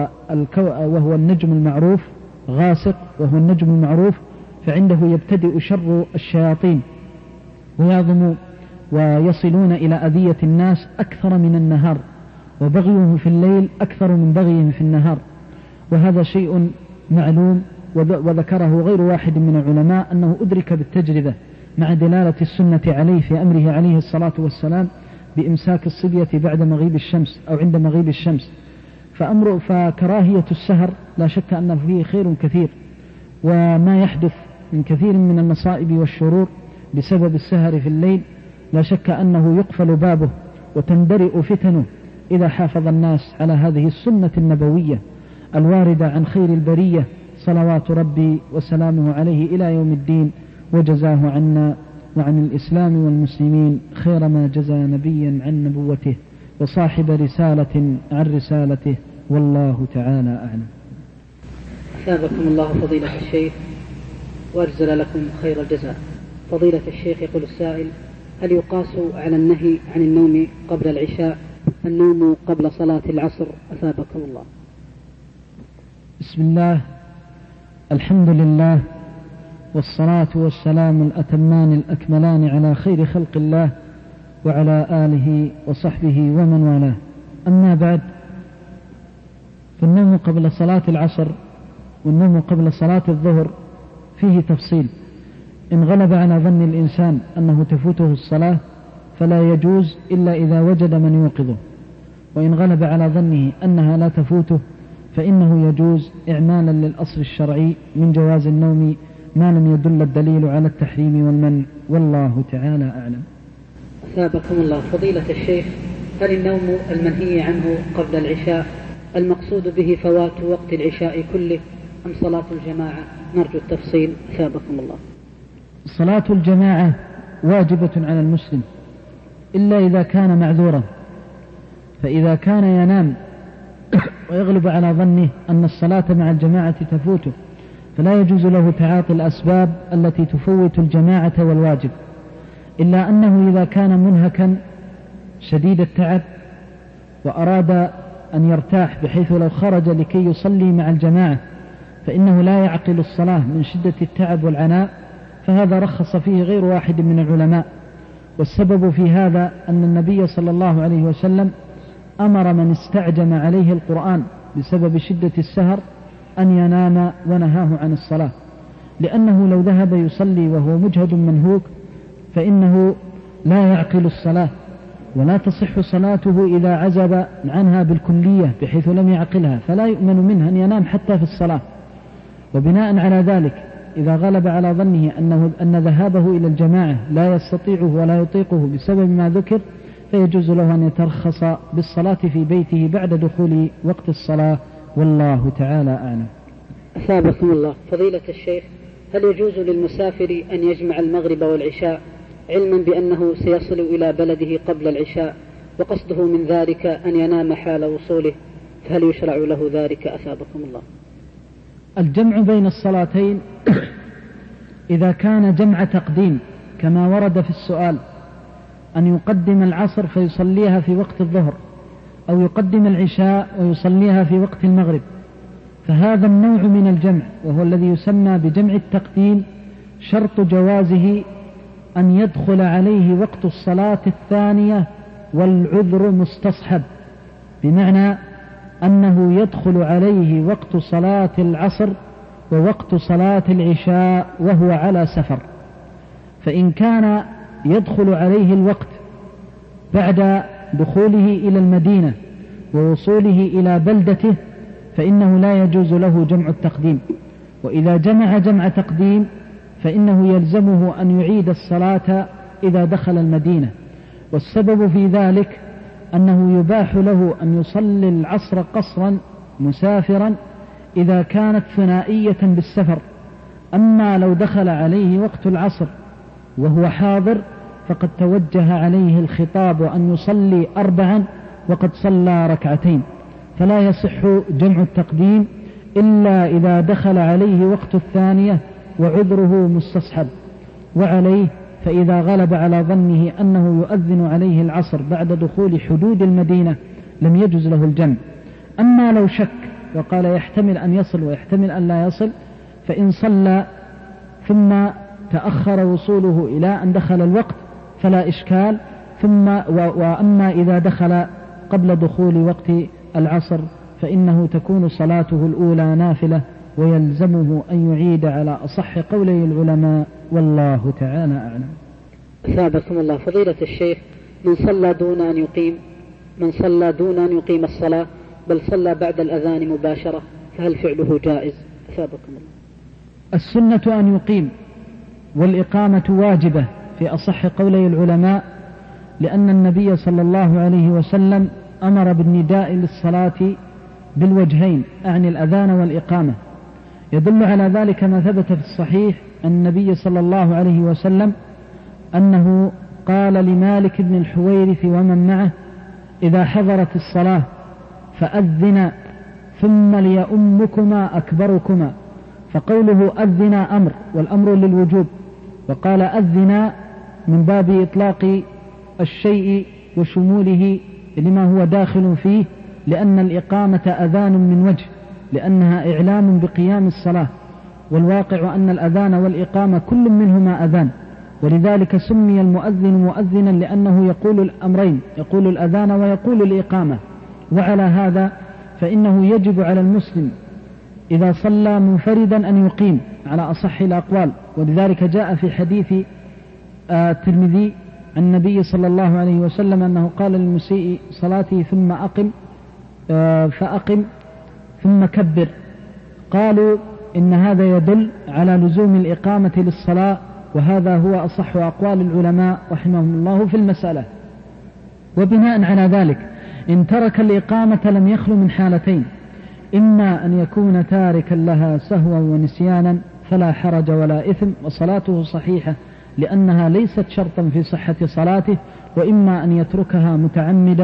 وهو النجم المعروف، غاسق وهو النجم المعروف، فعنده يبتدئ شر الشياطين ويعظم ويصلون إلى أذية الناس أكثر من النهار، وبغيهم في الليل أكثر من بغيهم في النهار. وهذا شيء معلوم وذكره غير واحد من العلماء أنه أدرك بالتجربة مع دلالة السنة عليه في أمره عليه الصلاة والسلام بإمساك الصبية بعد مغيب الشمس أو عند مغيب الشمس. فكراهية السهر لا شك أن فيه خير كثير، وما يحدث من كثير من المصائب والشرور بسبب السهر في الليل لا شك أنه يقفل بابه وتندرئ فتنه إذا حافظ الناس على هذه السنة النبوية الواردة عن خير البرية صلوات ربي وسلامه عليه إلى يوم الدين، وجزاه عنا وعن الإسلام والمسلمين خير ما جزى نبيا عن نبوته وصاحب رسالة عن رسالته، والله تعالى أعلم. أثابكم الله فضيلة الشيخ وأجزل لكم خير الجزاء. فضيلة الشيخ يقول السائل: هل يقاس على النهي عن النوم قبل العشاء النوم قبل صلاة العصر؟ أثابكم الله. بسم الله، الحمد لله، والصلاة والسلام الأتمان الأكملان على خير خلق الله وعلى آله وصحبه ومن والاه. أما بعد، فالنوم قبل صلاة العصر والنوم قبل صلاة الظهر فيه تفصيل. إن غلب على ظن الإنسان أنه تفوته الصلاة فلا يجوز إلا إذا وجد من يوقظه، وإن غلب على ظنه أنها لا تفوته فإنه يجوز إعمالا للأصل الشرعي من جواز النوم ما لم يدل الدليل على التحريم والمنع، والله تعالى أعلم. أثابكم الله فضيلة الشيخ، هل النوم المنهي عنه قبل العشاء المقصود به فوات وقت العشاء كله أم صلاة الجماعة؟ نرجو التفصيل أثابكم الله. صلاة الجماعة واجبة على المسلم إلا إذا كان معذورا، فإذا كان ينام ويغلب على ظنه أن الصلاة مع الجماعة تفوته فلا يجوز له تعاطي الأسباب التي تفوت الجماعة والواجب، إلا أنه إذا كان منهكا شديد التعب وأراد أن يرتاح بحيث لو خرج لكي يصلي مع الجماعة فإنه لا يعقل الصلاة من شدة التعب والعناء، فهذا رخص فيه غير واحد من العلماء. والسبب في هذا أن النبي صلى الله عليه وسلم أمر من استعجم عليه القرآن بسبب شدة السهر أن ينام ونهاه عن الصلاة، لأنه لو ذهب يصلي وهو مجهد منهوك فإنه لا يعقل الصلاة ولا تصح صلاته إذا عزب عنها بالكلية بحيث لم يعقلها، فلا يؤمن منه أن ينام حتى في الصلاة. وبناء على ذلك إذا غلب على ظنه أن ذهابه إلى الجماعة لا يستطيعه ولا يطيقه بسبب ما ذكر فيجوز له أن يترخص بالصلاة في بيته بعد دخول وقت الصلاة، والله تعالى أعلم. أثابكم الله. فضيلة الشيخ، هل يجوز للمسافر أن يجمع المغرب والعشاء علما بأنه سيصل إلى بلده قبل العشاء وقصده من ذلك أن ينام حال وصوله، فهل يشرع له ذلك؟ أثابكم الله. الجمع بين الصلاتين إذا كان جمع تقديم كما ورد في السؤال أن يقدم العصر فيصليها في وقت الظهر، أو يقدم العشاء ويصليها في وقت المغرب، فهذا النوع من الجمع وهو الذي يسمى بجمع التقديم شرط جوازه أن يدخل عليه وقت الصلاة الثانية والعذر مستصحب، بمعنى أنه يدخل عليه وقت صلاة العصر ووقت صلاة العشاء وهو على سفر. فإن كان يدخل عليه الوقت بعد دخوله إلى المدينة ووصوله إلى بلدته فإنه لا يجوز له جمع التقديم، وإذا جمع جمع تقديم فإنه يلزمه أن يعيد الصلاة إذا دخل المدينة. والسبب في ذلك أنه يباح له أن يصلي العصر قصرا مسافرا إذا كانت ثنائية بالسفر، أما لو دخل عليه وقت العصر وهو حاضر فقد توجه عليه الخطاب أن يصلي 4 وقد صلى 2، فلا يصح جمع التقديم إلا إذا دخل عليه وقت الثانية وعذره مستصحب. وعليه فإذا غلب على ظنه أنه يؤذن عليه العصر بعد دخول حدود المدينة لم يجوز له الجمع. أما لو شك وقال يحتمل أن يصل ويحتمل أن لا يصل فإن صلى ثم تأخر وصوله إلى أن دخل الوقت فلا إشكال، وأما إذا دخل قبل دخول وقت العصر فإنه تكون صلاته الأولى نافلة ويلزمه أن يعيد على أصح قولي العلماء، والله تعالى أعلم. أثابكم الله. فضيلة الشيخ، من صلى دون أن يقيم الصلاة بل صلى بعد الأذان مباشرة فهل فعله جائز؟ أثابكم الله. السنة أن يقيم، والإقامة واجبة في أصح قولي العلماء، لأن النبي صلى الله عليه وسلم أمر بالنداء للصلاة بالوجهين، أعني الأذان والإقامة. يدل على ذلك ما ثبت في الصحيح عن النبي صلى الله عليه وسلم أنه قال لمالك بن الحويرث ومن معه: إذا حضرت الصلاة فأذنا ثم ليؤمكما أكبركما. فقوله أذنا أمر، والأمر للوجوب، وقال أذنا من باب إطلاق الشيء وشموله لما هو داخل فيه، لأن الإقامة أذان من وجه، لأنها إعلام بقيام الصلاة، والواقع أن الأذان والإقامة كل منهما أذان، ولذلك سمي المؤذن مؤذنا لأنه يقول الأمرين، يقول الأذان ويقول الإقامة. وعلى هذا فإنه يجب على المسلم إذا صلى منفردا أن يقيم على أصح الأقوال، ولذلك جاء في حديث الترمذي عن النبي صلى الله عليه وسلم أنه قال للمسيء صلاته ثم أقم فأقم ثم كبر. قالوا إن هذا يدل على لزوم الإقامة للصلاة، وهذا هو أصح أقوال العلماء رحمهم الله في المسألة. وبناء على ذلك إن ترك الإقامة لم يخلو من حالتين: إما أن يكون تاركا لها سهوا ونسيانا فلا حرج ولا إثم وصلاته صحيحة لأنها ليست شرطا في صحة صلاته، وإما أن يتركها متعمدا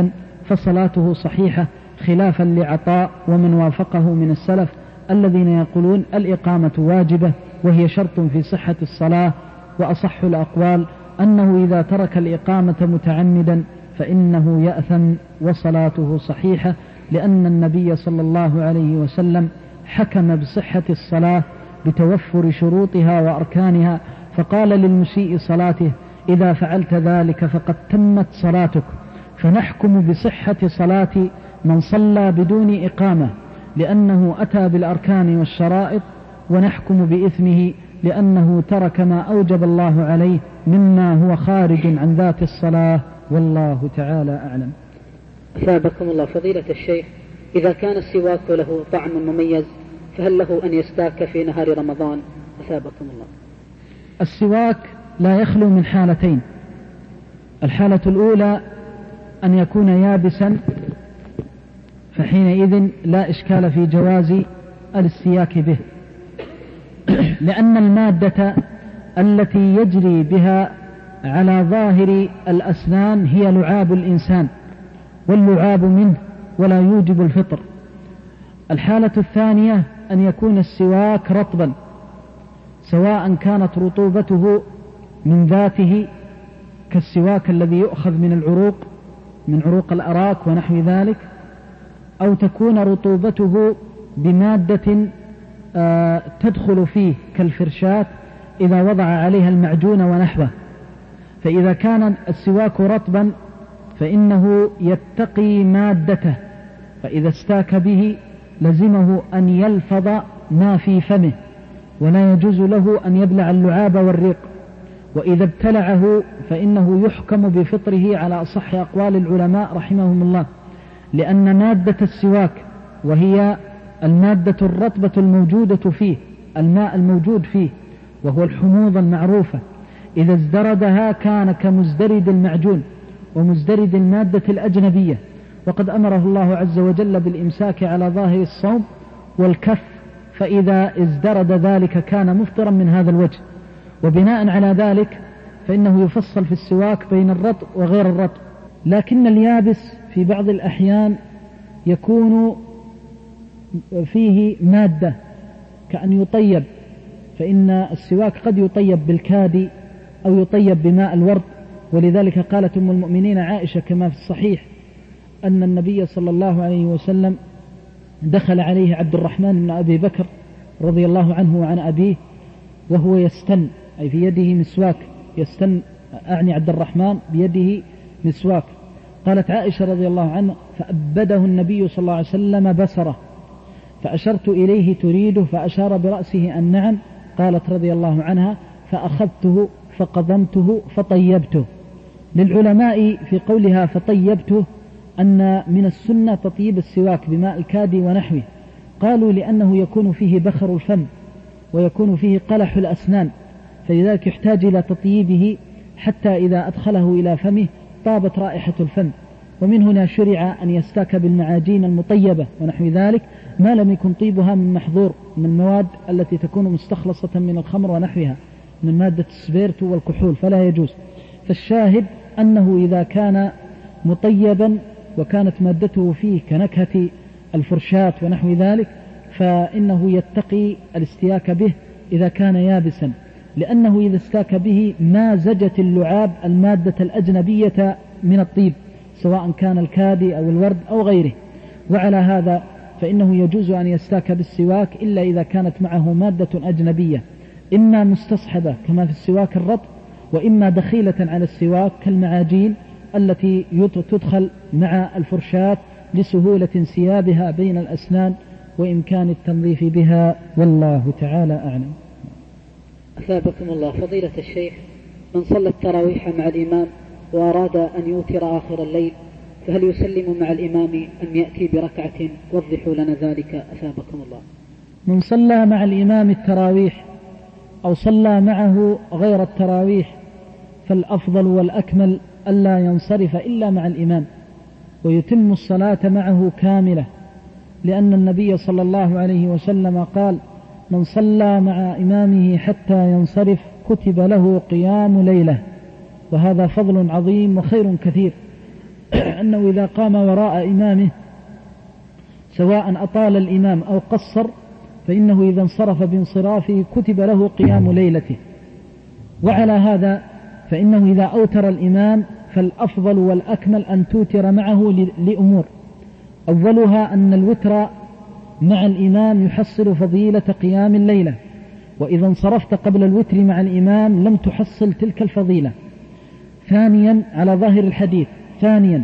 فصلاته صحيحة، خلافا لعطاء ومن وافقه من السلف الذين يقولون الإقامة واجبة وهي شرط في صحة الصلاة. وأصح الأقوال أنه إذا ترك الإقامة متعمدا فإنه يأثم وصلاته صحيحة، لأن النبي صلى الله عليه وسلم حكم بصحة الصلاة بتوفر شروطها وأركانها، فقال للمسيء صلاته: إذا فعلت ذلك فقد تمت صلاتك. فنحكم بصحة صلاة من صلى بدون إقامة لأنه أتى بالأركان والشرائط، ونحكم بإثمه لأنه ترك ما أوجب الله عليه مما هو خارج عن ذات الصلاة، والله تعالى أعلم. أثابكم الله فضيلة الشيخ، إذا كان السواك له طعم مميز فهل له أن يستاك في نهار رمضان؟ أثابكم الله. السواك لا يخلو من حالتين: الحالة الأولى أن يكون يابسا، فحينئذ لا إشكال في جواز الاستياك به، لأن المادة التي يجري بها على ظاهر الأسنان هي لعاب الإنسان، واللعاب منه ولا يوجب الفطر. الحالة الثانية أن يكون السواك رطبا، سواء كانت رطوبته من ذاته كالسواك الذي يؤخذ من عروق الأراك ونحو ذلك، أو تكون رطوبته بمادة تدخل فيه كالفرشاة إذا وضع عليها المعجون ونحوه. فإذا كان السواك رطبا فإنه يتقي مادته، فإذا استاك به لزمه أن يلفظ ما في فمه، ولا يجوز له أن يبلع اللعاب والريق. وإذا ابتلعه فإنه يحكم بفطره على أصح أقوال العلماء رحمهم الله، لأن مادة السواك وهي المادة الرطبة الموجودة فيه، الماء الموجود فيه وهو الحموضة المعروفة، إذا ازدردها كان كمزدرد المعجون ومزدرد المادة الأجنبية، وقد أمره الله عز وجل بالإمساك على ظاهر الصوم والكف، فإذا ازدرد ذلك كان مفطرا من هذا الوجه. وبناء على ذلك فإنه يفصل في السواك بين الرطب وغير الرطب، لكن اليابس في بعض الأحيان يكون فيه مادة كأن يطيب، فإن السواك قد يطيب بالكادي أو يطيب بماء الورد. ولذلك قالت أم المؤمنين عائشة كما في الصحيح أن النبي صلى الله عليه وسلم دخل عليه عبد الرحمن بن أبي بكر رضي الله عنه وعن أبيه وهو يستن، أي في يده مسواك، يستن أعني عبد الرحمن بيده مسواك. قالت عائشة رضي الله عنه: فأبده النبي صلى الله عليه وسلم بصره، فأشرت إليه تريده، فأشار برأسه أن نعم. قالت رضي الله عنها: فأخذته فقضمته فطيبته. للعلماء في قولها فطيبته أن من السنة تطيب السواك بماء الكادي ونحوه، قالوا لأنه يكون فيه بخر الفم ويكون فيه قلح الأسنان، فلذلك يحتاج إلى تطييبه حتى إذا أدخله إلى فمه طابت رائحة الفم. ومن هنا شرع أن يستاك بالمعاجين المطيبة ونحو ذلك ما لم يكن طيبها من محظور، من المواد التي تكون مستخلصة من الخمر ونحوها من مادة السبيرت والكحول، فلا يجوز. فالشاهد أنه إذا كان مطيبا وكانت مادته فيه كنكهة الفرشاة ونحو ذلك فإنه يتقي الاستياك به إذا كان يابسا، لأنه إذا استاك به مازجت اللعاب المادة الأجنبية من الطيب سواء كان الكادي أو الورد أو غيره. وعلى هذا فإنه يجوز أن يستاك بالسواك إلا إذا كانت معه مادة أجنبية إما مستصحبة كما في السواك الرطب، وإما دخيلة على السواك كالمعاجين التي تدخل مع الفرشاة لسهولة انسيابها بين الأسنان وإمكان التنظيف بها، والله تعالى أعلم. أثابكم الله فضيلة الشيخ، من صلى التراويح مع الإمام وأراد أن يوتر آخر الليل فهل يسلم مع الإمام أم يأتي بركعة؟ وضحوا لنا ذلك أثابكم الله. من صلى مع الإمام التراويح أو صلى معه غير التراويح فالأفضل والأكمل ألا ينصرف إلا مع الإمام ويتم الصلاة معه كاملة، لأن النبي صلى الله عليه وسلم قال: من صلى مع إمامه حتى ينصرف كتب له قيام ليلة. وهذا فضل عظيم وخير كثير. أنه إذا قام وراء إمامه سواء أطال الإمام أو قصر فإنه إذا انصرف بانصرافه كتب له قيام ليلته. وعلى هذا فإنه إذا أوتر الإمام فالأفضل والأكمل أن توتر معه لأمور، أولها أن الوتر مع الإمام يحصل فضيلة قيام الليلة، وإذا انصرفت قبل الوتر مع الإمام لم تحصل تلك الفضيلة. ثانيا على ظاهر الحديث، ثانيا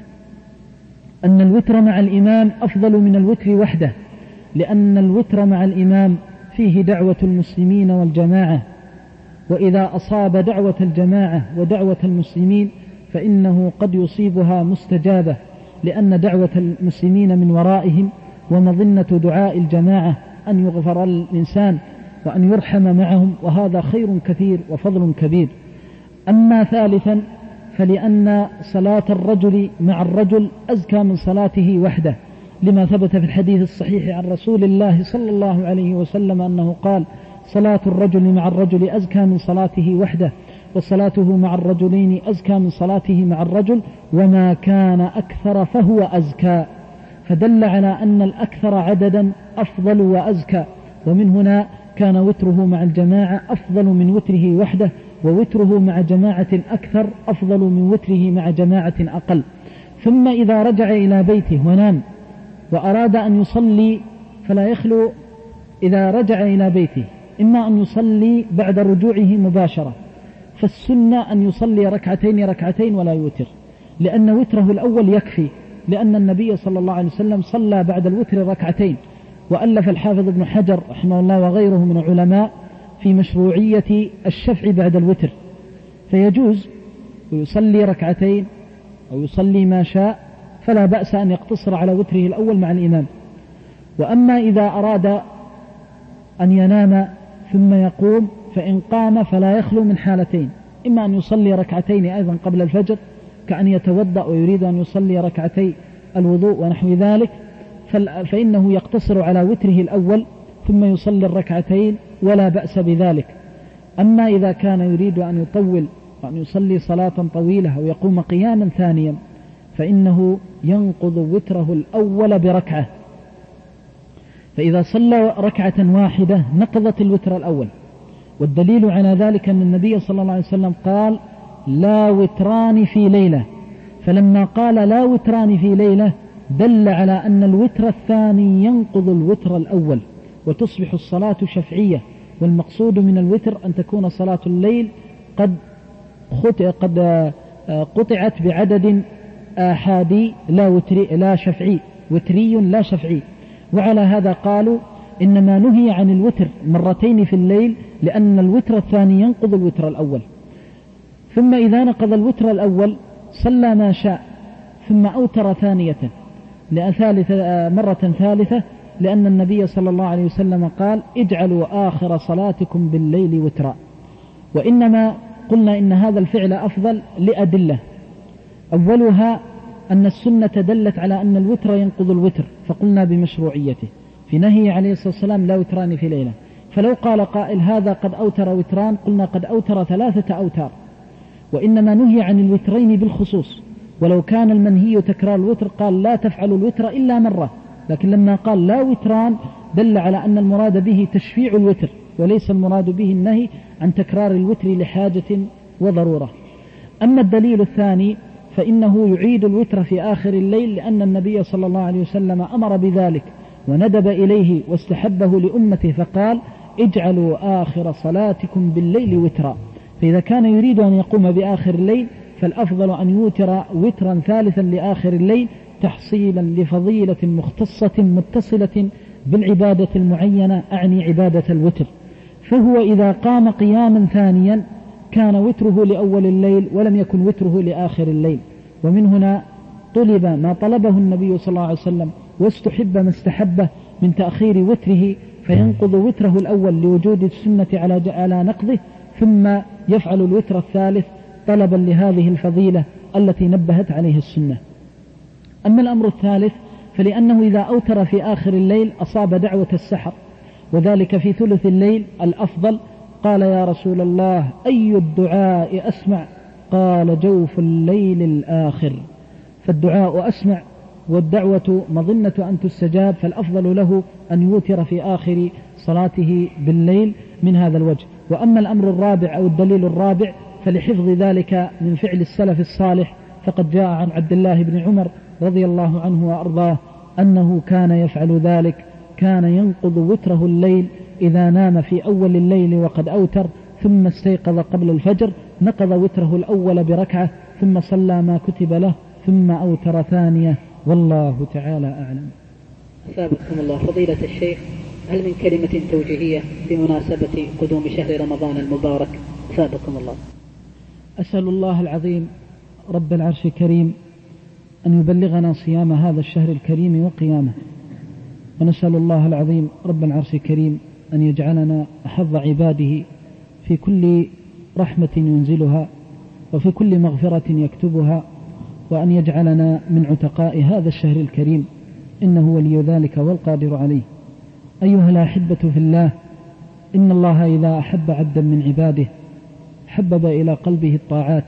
أن الوتر مع الإمام أفضل من الوتر وحده، لأن الوتر مع الإمام فيه دعوة المسلمين والجماعة، وإذا أصاب دعوة الجماعة ودعوة المسلمين فإنه قد يصيبها مستجابة، لأن دعوة المسلمين من ورائهم، ومظنة دعاء الجماعة أن يغفر الإنسان وأن يرحم معهم، وهذا خير كثير وفضل كبير. أما ثالثا فلأن صلاة الرجل مع الرجل أزكى من صلاته وحده، لما ثبت في الحديث الصحيح عن رسول الله صلى الله عليه وسلم أنه قال: صلاة الرجل مع الرجل أزكى من صلاته وحده، وصلاته مع الرجلين أزكى من صلاته مع الرجل، وما كان أكثر فهو أزكى. فدل على أن الأكثر عددا أفضل وأزكى، ومن هنا كان وتره مع الجماعة أفضل من وتره وحده، ووتره مع جماعة أكثر أفضل من وتره مع جماعة أقل. ثم إذا رجع إلى بيته ونام وأراد أن يصلي فلا يخلو، إذا رجع إلى بيته إما أن يصلي بعد رجوعه مباشرة، فالسنة أن يصلي ركعتين ولا يوتر، لأن وتره الأول يكفي، لأن النبي صلى الله عليه وسلم صلى بعد الوتر ركعتين. وألف الحافظ ابن حجر رحمه الله وغيره من العلماء في مشروعية الشفع بعد الوتر، فيجوز ويصلي ركعتين أو يصلي ما شاء، فلا بأس أن يقتصر على وتره الأول مع الإمام. وأما إذا أراد أن ينام ثم يقوم، فإن قام فلا يخلو من حالتين: إما أن يصلي ركعتين أيضا قبل الفجر، كأن يتوضأ ويريد أن يصلي ركعتي الوضوء ونحو ذلك، فإنه يقتصر على وتره الأول ثم يصلي الركعتين ولا بأس بذلك. أما إذا كان يريد أن يطول وأن يصلي صلاة طويلة أو يقوم قياما ثانيا فإنه ينقض وتره الأول بركعة، فإذا صلى ركعة واحدة نقضت الوتر الأول. والدليل على ذلك أن النبي صلى الله عليه وسلم قال: لا وتران في ليلة، فلما قال لا وتران في ليلة دل على أن الوتر الثاني ينقض الوتر الأول، وتصبح الصلاة شفعية. والمقصود من الوتر أن تكون صلاة الليل قد قطعت بعدد آحادي لا شفعي، وتري لا شفعي. وعلى هذا قالوا إنما نهي عن الوتر مرتين في الليل، لأن الوتر الثاني ينقض الوتر الأول. ثم إذا نقض الوتر الأول صلى ما شاء ثم أوتر ثانية مرة ثالثة، لأن النبي صلى الله عليه وسلم قال: اجعلوا آخر صلاتكم بالليل وترا. وإنما قلنا إن هذا الفعل أفضل لأدلة: أولها أن السنة دلت على أن الوتر ينقض الوتر، فقلنا بمشروعيته في نهي عليه الصلاة والسلام لا وتران في ليلة. فلو قال قائل هذا قد أوتر وتران، قلنا قد أوتر 3 أوتار، وإنما نهي عن الوترين بالخصوص. ولو كان المنهي تكرار الوتر قال لا تفعلوا الوتر إلا مرة، لكن لما قال لا وتران دل على أن المراد به تشفيع الوتر، وليس المراد به النهي عن تكرار الوتر لحاجة وضرورة. أما الدليل الثاني فإنه يعيد الوتر في آخر الليل، لأن النبي صلى الله عليه وسلم أمر بذلك وندب إليه واستحبه لأمته، فقال: اجعلوا آخر صلاتكم بالليل وترا. فإذا كان يريد أن يقوم بآخر الليل فالأفضل أن يوتر وترا ثالثا لآخر الليل، تحصيلا لفضيلة مختصة متصلة بالعبادة المعينة، أعني عبادة الوتر. فهو إذا قام قياما ثانيا كان وتره لأول الليل ولم يكن وتره لآخر الليل. ومن هنا طلب ما طلبه النبي صلى الله عليه وسلم، واستحب ما استحبه من تأخير وتره، فينقض وتره الأول لوجود السنة على نقضه، ثم يفعل الوتر الثالث طلبا لهذه الفضيلة التي نبهت عليه السنة. أما الأمر الثالث فلأنه إذا أوتر في آخر الليل أصاب دعوة السحر، وذلك في ثلث الليل الأفضل. قال: يا رسول الله أي الدعاء أسمع؟ قال: جوف الليل الآخر. فالدعاء أسمع والدعوة مظنة أن تستجاب، فالأفضل له أن يوتر في آخر صلاته بالليل من هذا الوجه. وأما الأمر الرابع أو الدليل الرابع فلحفظ ذلك من فعل السلف الصالح، فقد جاء عن عبد الله بن عمر رضي الله عنه وأرضاه أنه كان يفعل ذلك، كان ينقض وتره الليل إذا نام في أول الليل وقد أوتر ثم استيقظ قبل الفجر، نقض وتره الأول بركعة ثم صلى ما كتب له ثم أوتر ثانية، والله تعالى أعلم. أثابكم الله فضيلة الشيخ، هل من كلمة توجيهية بمناسبة قدوم شهر رمضان المبارك؟ أثابكم الله. أسأل الله العظيم رب العرش الكريم أن يبلغنا صيام هذا الشهر الكريم وقيامه، ونسأل الله العظيم رب العرش الكريم أن يجعلنا أحظ عباده في كل رحمة ينزلها وفي كل مغفرة يكتبها، وأن يجعلنا من عتقاء هذا الشهر الكريم، إنه ولي ذلك والقادر عليه. أيها الأحبة في الله، إن الله إذا أحب عبدا من عباده حبب إلى قلبه الطاعات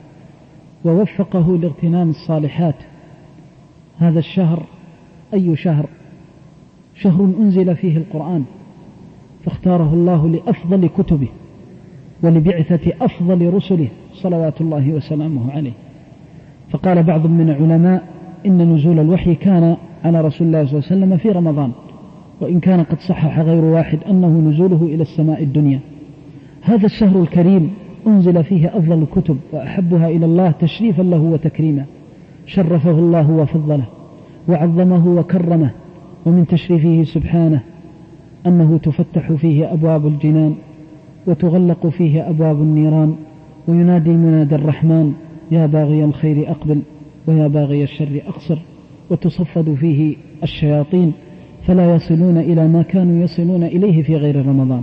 ووفقه لاغتنام الصالحات. هذا الشهر أي شهر؟ شهر أنزل فيه القرآن، فاختاره الله لأفضل كتبه ولبعثة أفضل رسله صلوات الله وسلامه عليه. فقال بعض من العلماء إن نزول الوحي كان على رسول الله صلى الله عليه وسلم في رمضان، وإن كان قد صحح غير واحد أنه نزوله إلى السماء الدنيا. هذا الشهر الكريم أنزل فيه أفضل الكتب وأحبها إلى الله تشريفا له وتكريما، شرفه الله وفضله وعظمه وكرمه. ومن تشريفه سبحانه أنه تفتح فيه أبواب الجنان وتغلق فيه أبواب النيران، وينادي منادى الرحمن يا باغي الخير أقبل ويا باغي الشر أقصر، وتصفد فيه الشياطين فلا يصلون إلى ما كانوا يصلون إليه في غير رمضان.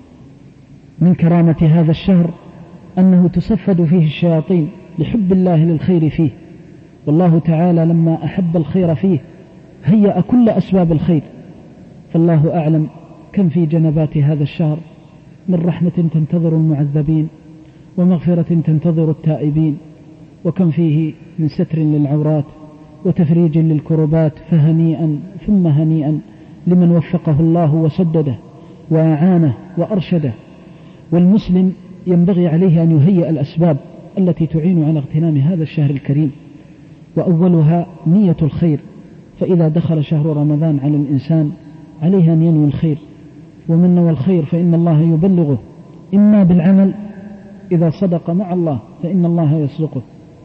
من كرامة هذا الشهر أنه تصفد فيه الشياطين لحب الله للخير فيه، والله تعالى لما أحب الخير فيه هيأ كل أسباب الخير. فالله أعلم كم في جنبات هذا الشهر من رحمة تنتظر المعذبين ومغفرة تنتظر التائبين، وكم فيه من ستر للعورات وتفريج للكربات. فهنيئا ثم هنيئا لمن وفقه الله وسدده وأعانه وأرشده. والمسلم ينبغي عليه أن يهيئ الأسباب التي تعين على اغتنام هذا الشهر الكريم، وأولها نية الخير. فإذا دخل شهر رمضان على الإنسان عليه أن ينوي الخير، ومن نوى الخير فإن الله يبلغه، إما بالعمل إذا صدق مع الله فإن الله يصدقه،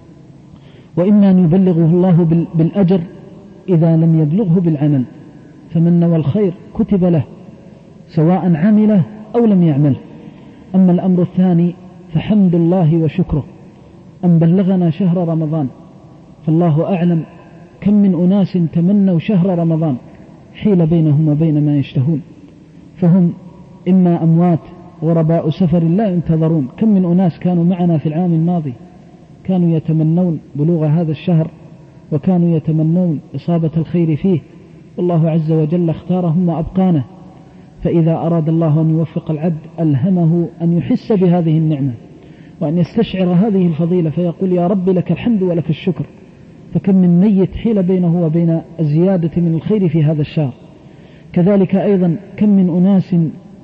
وإما أن يبلغه الله بالأجر إذا لم يبلغه بالعمل. فمن نوى الخير كتب له سواء عمله أو لم يعمل. أما الأمر الثاني فحمد الله وشكره أن بلغنا شهر رمضان. فالله أعلم كم من أناس تمنوا شهر رمضان حيل بينهم وبين ما يشتهون، فهم إما أموات غرباء سفر لا ينتظرون. كم من أناس كانوا معنا في العام الماضي كانوا يتمنون بلوغ هذا الشهر وكانوا يتمنون إصابة الخير فيه، والله عز وجل اختارهم وأبقانه. فإذا أراد الله أن يوفق العبد ألهمه أن يحس بهذه النعمة وأن يستشعر هذه الفضيلة فيقول يا رب لك الحمد ولك الشكر. فكم من ميت حيل بينه وبين الزيادة من الخير في هذا الشهر. كذلك أيضا كم من أناس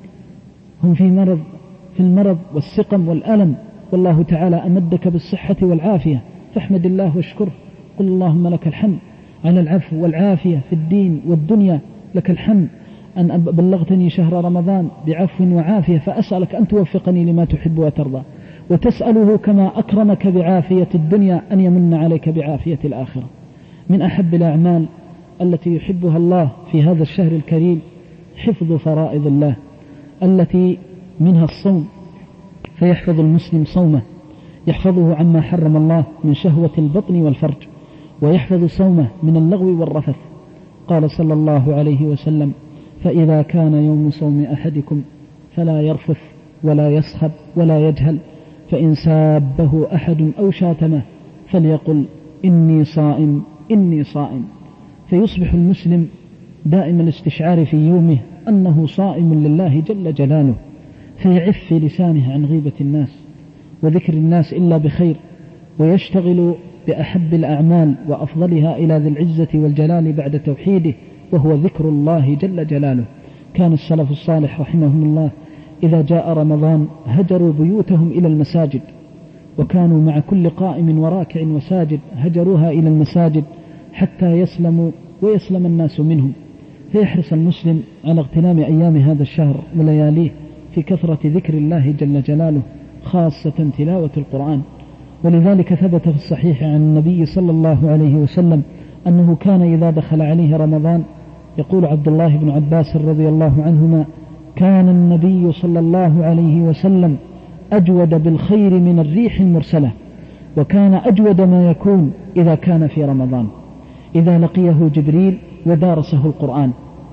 هم في المرض والسقم والألم، والله تعالى أمدك بالصحة والعافية، فاحمد الله واشكره. قل اللهم لك الحمد على العفو والعافية في الدين والدنيا، لك الحمد أن بلغتني شهر رمضان بعفو وعافية، فأسألك أن توفقني لما تحب وترضى، وتسأله كما أكرمك بعافية الدنيا أن يمن عليك بعافية الآخرة. من أحب الأعمال التي يحبها الله في هذا الشهر الكريم حفظ فرائض الله التي منها الصوم، فيحفظ المسلم صومه، يحفظه عما حرم الله من شهوة البطن والفرج، ويحفظ صومه من اللغو والرفث. قال صلى الله عليه وسلم فإذا كان يوم صوم أحدكم فلا يرفث ولا يصخب ولا يجهل، فإن سابه أحد أو شاتمه فليقل إني صائم إني صائم. فيصبح المسلم دائما الاستشعار في يومه أنه صائم لله جل جلاله، فيعف في لسانه عن غيبة الناس وذكر الناس إلا بخير، ويشتغل بأحب الأعمال وأفضلها إلى ذي العزة والجلال بعد توحيده، وهو ذكر الله جل جلاله. كان السلف الصالح رحمهم الله إذا جاء رمضان هجروا بيوتهم إلى المساجد، وكانوا مع كل قائم وراكع وساجد هجروها إلى المساجد حتى يسلموا ويسلم الناس منهم. فيحرص المسلم على اغتنام أيام هذا الشهر ولياليه في كثرة ذكر الله جل جلاله، خاصة تلاوة القرآن. ولذلك ثبت في الصحيح عن النبي صلى الله عليه وسلم أنه كان إذا دخل عليه رمضان، يقول عبد الله بن عباس رضي الله عنهما: كان النبي صلى الله عليه وسلم أجود بالخير من الريح المرسلة، وكان أجود ما يكون إذا كان في رمضان، إذا لقيه جبريل ودارسه القرآن.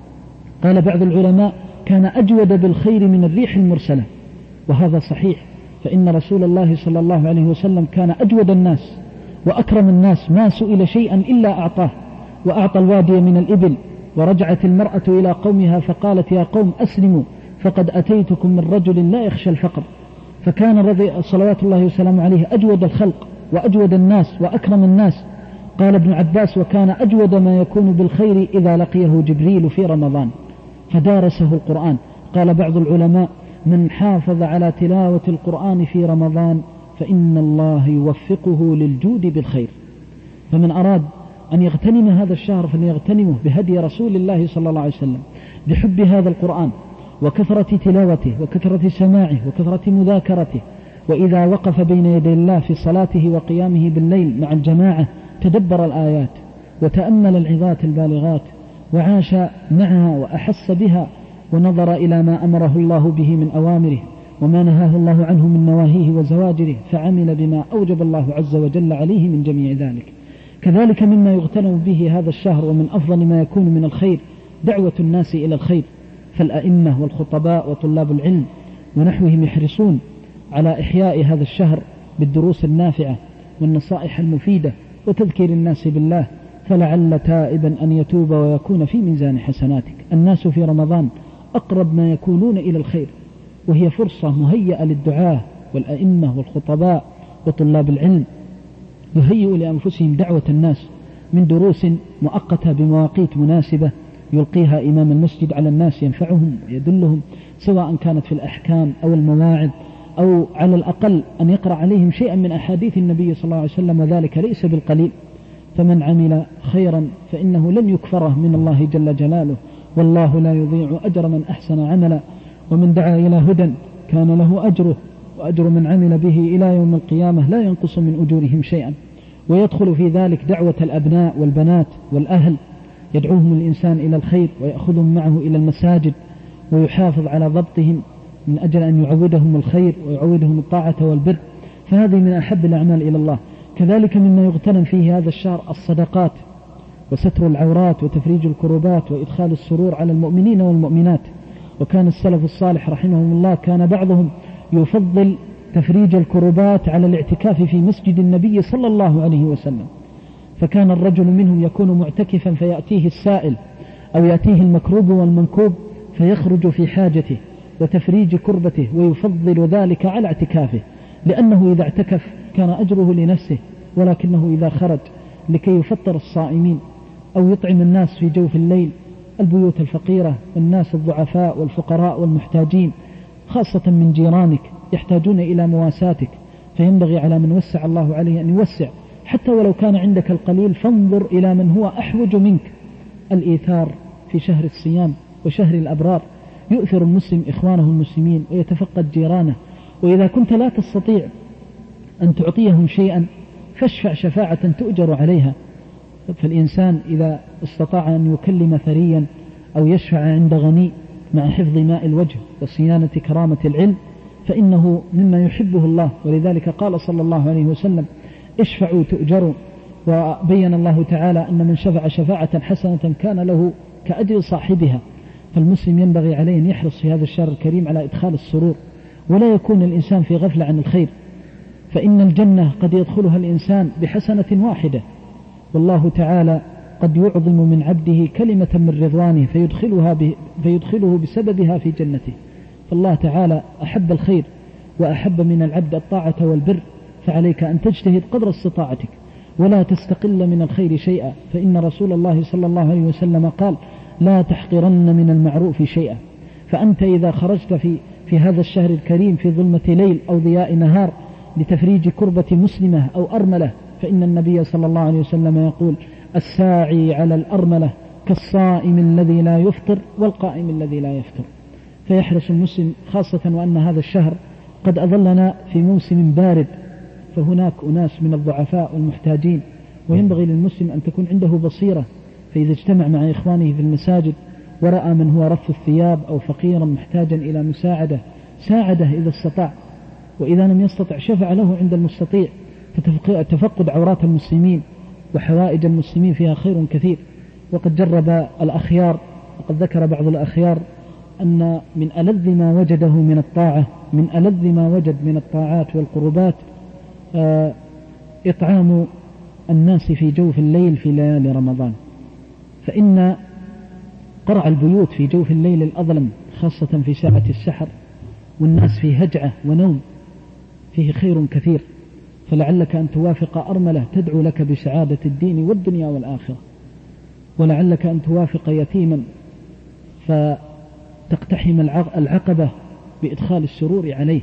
قال بعض العلماء: كان أجود بالخير من الريح المرسلة، وهذا صحيح، فإن رسول الله صلى الله عليه وسلم كان أجود الناس وأكرم الناس، ما سئل شيئا إلا أعطاه، وأعطى الوادي من الإبل. ورجعت المرأة إلى قومها فقالت: يا قوم أسلموا فقد أتيتكم من رجل لا يخشى الفقر. فكان صلوات الله وسلامه عليه أجود الخلق وأجود الناس وأكرم الناس. قال ابن عباس: وكان أجود ما يكون بالخير إذا لقيه جبريل في رمضان فدارسه القرآن. قال بعض العلماء: من حافظ على تلاوة القرآن في رمضان فإن الله يوفقه للجود بالخير. فمن أراد أن يغتنم هذا الشهر فليغتنمه بهدي رسول الله صلى الله عليه وسلم، بحب هذا القرآن وكثرة تلاوته وكثرة سماعه وكثرة مذاكرته. وإذا وقف بين يدي الله في صلاته وقيامه بالليل مع الجماعة تدبر الآيات وتأمل العظات البالغات وعاش معها وأحس بها، ونظر إلى ما أمره الله به من أوامره وما نهاه الله عنه من نواهيه وزواجره، فعمل بما أوجب الله عز وجل عليه من جميع ذلك. كذلك مما يغتنم به هذا الشهر ومن أفضل ما يكون من الخير دعوة الناس إلى الخير، فالأئمة والخطباء وطلاب العلم ونحوهم يحرصون على إحياء هذا الشهر بالدروس النافعة والنصائح المفيدة وتذكير الناس بالله، فلعل تائبا أن يتوب ويكون في ميزان حسناتك. الناس في رمضان أقرب ما يكونون إلى الخير، وهي فرصة مهيئة للدعاة والأئمة والخطباء وطلاب العلم، يهيئوا لأنفسهم دعوة الناس من دروس مؤقتة بمواقيت مناسبة يلقيها إمام المسجد على الناس ينفعهم ويدلهم، سواء كانت في الأحكام أو المواعظ، أو على الأقل أن يقرأ عليهم شيئا من أحاديث النبي صلى الله عليه وسلم، وذلك ليس بالقليل. فمن عمل خيرا فإنه لن يكفره من الله جل جلاله، والله لا يضيع أجر من أحسن عملا. ومن دعا إلى هدى كان له أجره، وأجر من عمل به إلى يوم القيامة لا ينقص من أجورهم شيئا. ويدخل في ذلك دعوة الأبناء والبنات والأهل، يدعوهم الإنسان إلى الخير ويأخذهم معه إلى المساجد ويحافظ على ضبطهم من أجل أن يعودهم الخير ويعودهم الطاعة والبر، فهذه من أحب الأعمال إلى الله. كذلك مما يغتنم فيه هذا الشهر الصدقات وستر العورات وتفريج الكروبات وإدخال السرور على المؤمنين والمؤمنات. وكان السلف الصالح رحمهم الله كان بعضهم يفضل تفريج الكروبات على الاعتكاف في مسجد النبي صلى الله عليه وسلم، فكان الرجل منهم يكون معتكفا فيأتيه السائل أو يأتيه المكروب والمنكوب فيخرج في حاجته وتفريج كربته، ويفضل ذلك على اعتكافه، لأنه إذا اعتكف كان أجره لنفسه، ولكنه إذا خرج لكي يفطر الصائمين أو يطعم الناس في جوف الليل، البيوت الفقيرة والناس الضعفاء والفقراء والمحتاجين، خاصة من جيرانك يحتاجون إلى مواساتك، فينبغي على من وسع الله عليه أن يوسع، حتى ولو كان عندك القليل فانظر إلى من هو أحوج منك. الإيثار في شهر الصيام وشهر الأبرار، يؤثر المسلم إخوانه المسلمين ويتفقد جيرانه. وإذا كنت لا تستطيع أن تعطيهم شيئا فاشفع شفاعة تؤجر عليها. فالإنسان إذا استطاع أن يكلم ثريا أو يشفع عند غني مع حفظ ماء الوجه وصيانة كرامة العلم فإنه مما يحبه الله. ولذلك قال صلى الله عليه وسلم: اشفعوا تؤجروا. وبين الله تعالى أن من شفع شفاعة حسنة كان له كأجر صاحبها. فالمسلم ينبغي عليه أن يحرص في هذا الشهر الكريم على إدخال السرور، ولا يكون الإنسان في غفلة عن الخير، فإن الجنة قد يدخلها الإنسان بحسنة واحدة، والله تعالى قد يعظم من عبده كلمة من رضوانه فيدخله بسببها في جنته. فالله تعالى أحب الخير وأحب من العبد الطاعة والبر، فعليك أن تجتهد قدر استطاعتك. ولا تستقل من الخير شيئا، فإن رسول الله صلى الله عليه وسلم قال: لا تحقرن من المعروف شيئا. فأنت إذا خرجت في هذا الشهر الكريم في ظلمة ليل أو ضياء نهار لتفريج كربة مسلمة أو أرملة، فإن النبي صلى الله عليه وسلم يقول: الساعي على الأرملة كالصائم الذي لا يفطر والقائم الذي لا يفطر. فيحرص المسلم، خاصة وأن هذا الشهر قد أظلنا في موسم بارد، فهناك أناس من الضعفاء والمحتاجين، وينبغي للمسلم أن تكون عنده بصيرة، فإذا اجتمع مع إخوانه في المساجد ورأى من هو رف الثياب أو فقيرا محتاجا إلى مساعدة ساعده إذا استطاع، وإذا لم يستطع شفع له عند المستطيع. فتفقد عورات المسلمين وحوائج المسلمين فيها خير كثير. وقد جرب الأخيار، وقد ذكر بعض الأخيار أن من ألذ ما وجده من الطاعة، من ألذ ما وجد من الطاعات والقربات إطعام الناس في جوف الليل في ليالي رمضان. فإن قرع البيوت في جوف الليل الأظلم، خاصة في ساعة السحر والناس في هجعة ونوم، فيه خير كثير. فلعلك أن توافق أرملة تدعو لك بسعادة الدين والدنيا والآخرة، ولعلك أن توافق يتيما فتقتحم العقبة بإدخال السرور عليه.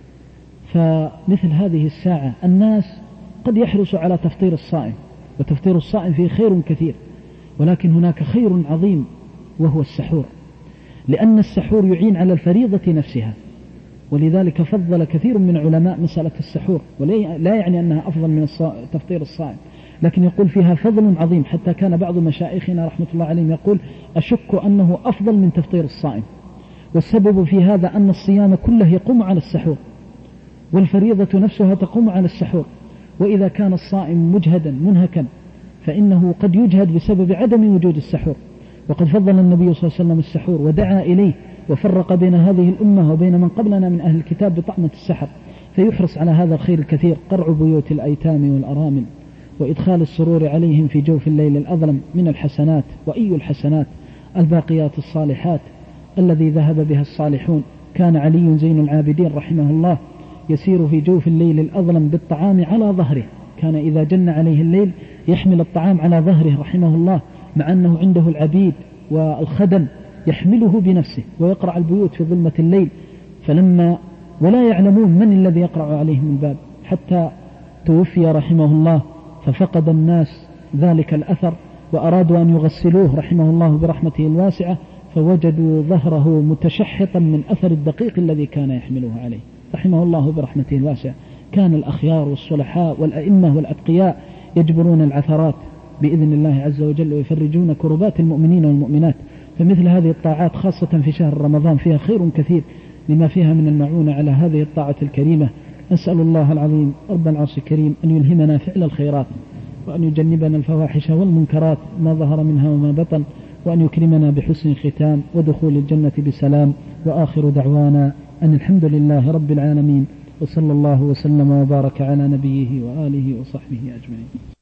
فمثل هذه الساعة الناس قد يحرص على تفطير الصائم، وتفطير الصائم فيه خير كثير، ولكن هناك خير عظيم وهو السحور، لأن السحور يعين على الفريضة نفسها، ولذلك فضل كثير من العلماء مسألة السحور، ولا يعني أنها أفضل من تفطير الصائم، لكن يقول فيها فضل عظيم. حتى كان بعض مشايخنا رحمة الله عليهم يقول: أشك أنه أفضل من تفطير الصائم. والسبب في هذا أن الصيام كله يقوم على السحور، والفريضة نفسها تقوم على السحور. وإذا كان الصائم مجهدا منهكا فإنه قد يجهد بسبب عدم وجود السحور. وقد فضل النبي صلى الله عليه وسلم السحور ودعا إليه، وفرق بين هذه الأمة وبين من قبلنا من أهل الكتاب بطعمة السحر. فيحرص على هذا الخير الكثير: قرع بيوت الأيتام والأرامل، وإدخال السرور عليهم في جوف الليل الأظلم من الحسنات. وأي الحسنات؟ الباقيات الصالحات الذي ذهب بها الصالحون. كان علي زين العابدين رحمه الله يسير في جوف الليل الأظلم بالطعام على ظهره، كان إذا جن عليه الليل يحمل الطعام على ظهره رحمه الله، مع أنه عنده العبيد والخدم يحمله بنفسه، ويقرع البيوت في ظلمة الليل، ولا يعلمون من الذي يقرع عليهم الباب، حتى توفي رحمه الله، ففقد الناس ذلك الأثر، وأرادوا أن يغسلوه رحمه الله برحمته الواسعة، فوجدوا ظهره متشحطا من أثر الدقيق الذي كان يحمله عليه رحمه الله برحمته الواسعة. كان الأخيار والصلحاء والأئمة والأتقياء يجبرون العثرات بإذن الله عز وجل، ويفرجون كربات المؤمنين والمؤمنات. فمثل هذه الطاعات خاصة في شهر رمضان فيها خير كثير لما فيها من المعونة على هذه الطاعة الكريمة. نسأل الله العظيم رب العرش الكريم أن يلهمنا فعل الخيرات، وأن يجنبنا الفواحش والمنكرات ما ظهر منها وما بطن، وأن يكرمنا بحسن الختام ودخول الجنة بسلام. وآخر دعوانا أن الحمد لله رب العالمين، وصلى الله وسلم وبارك على نبيه وآله وصحبه أجمعين.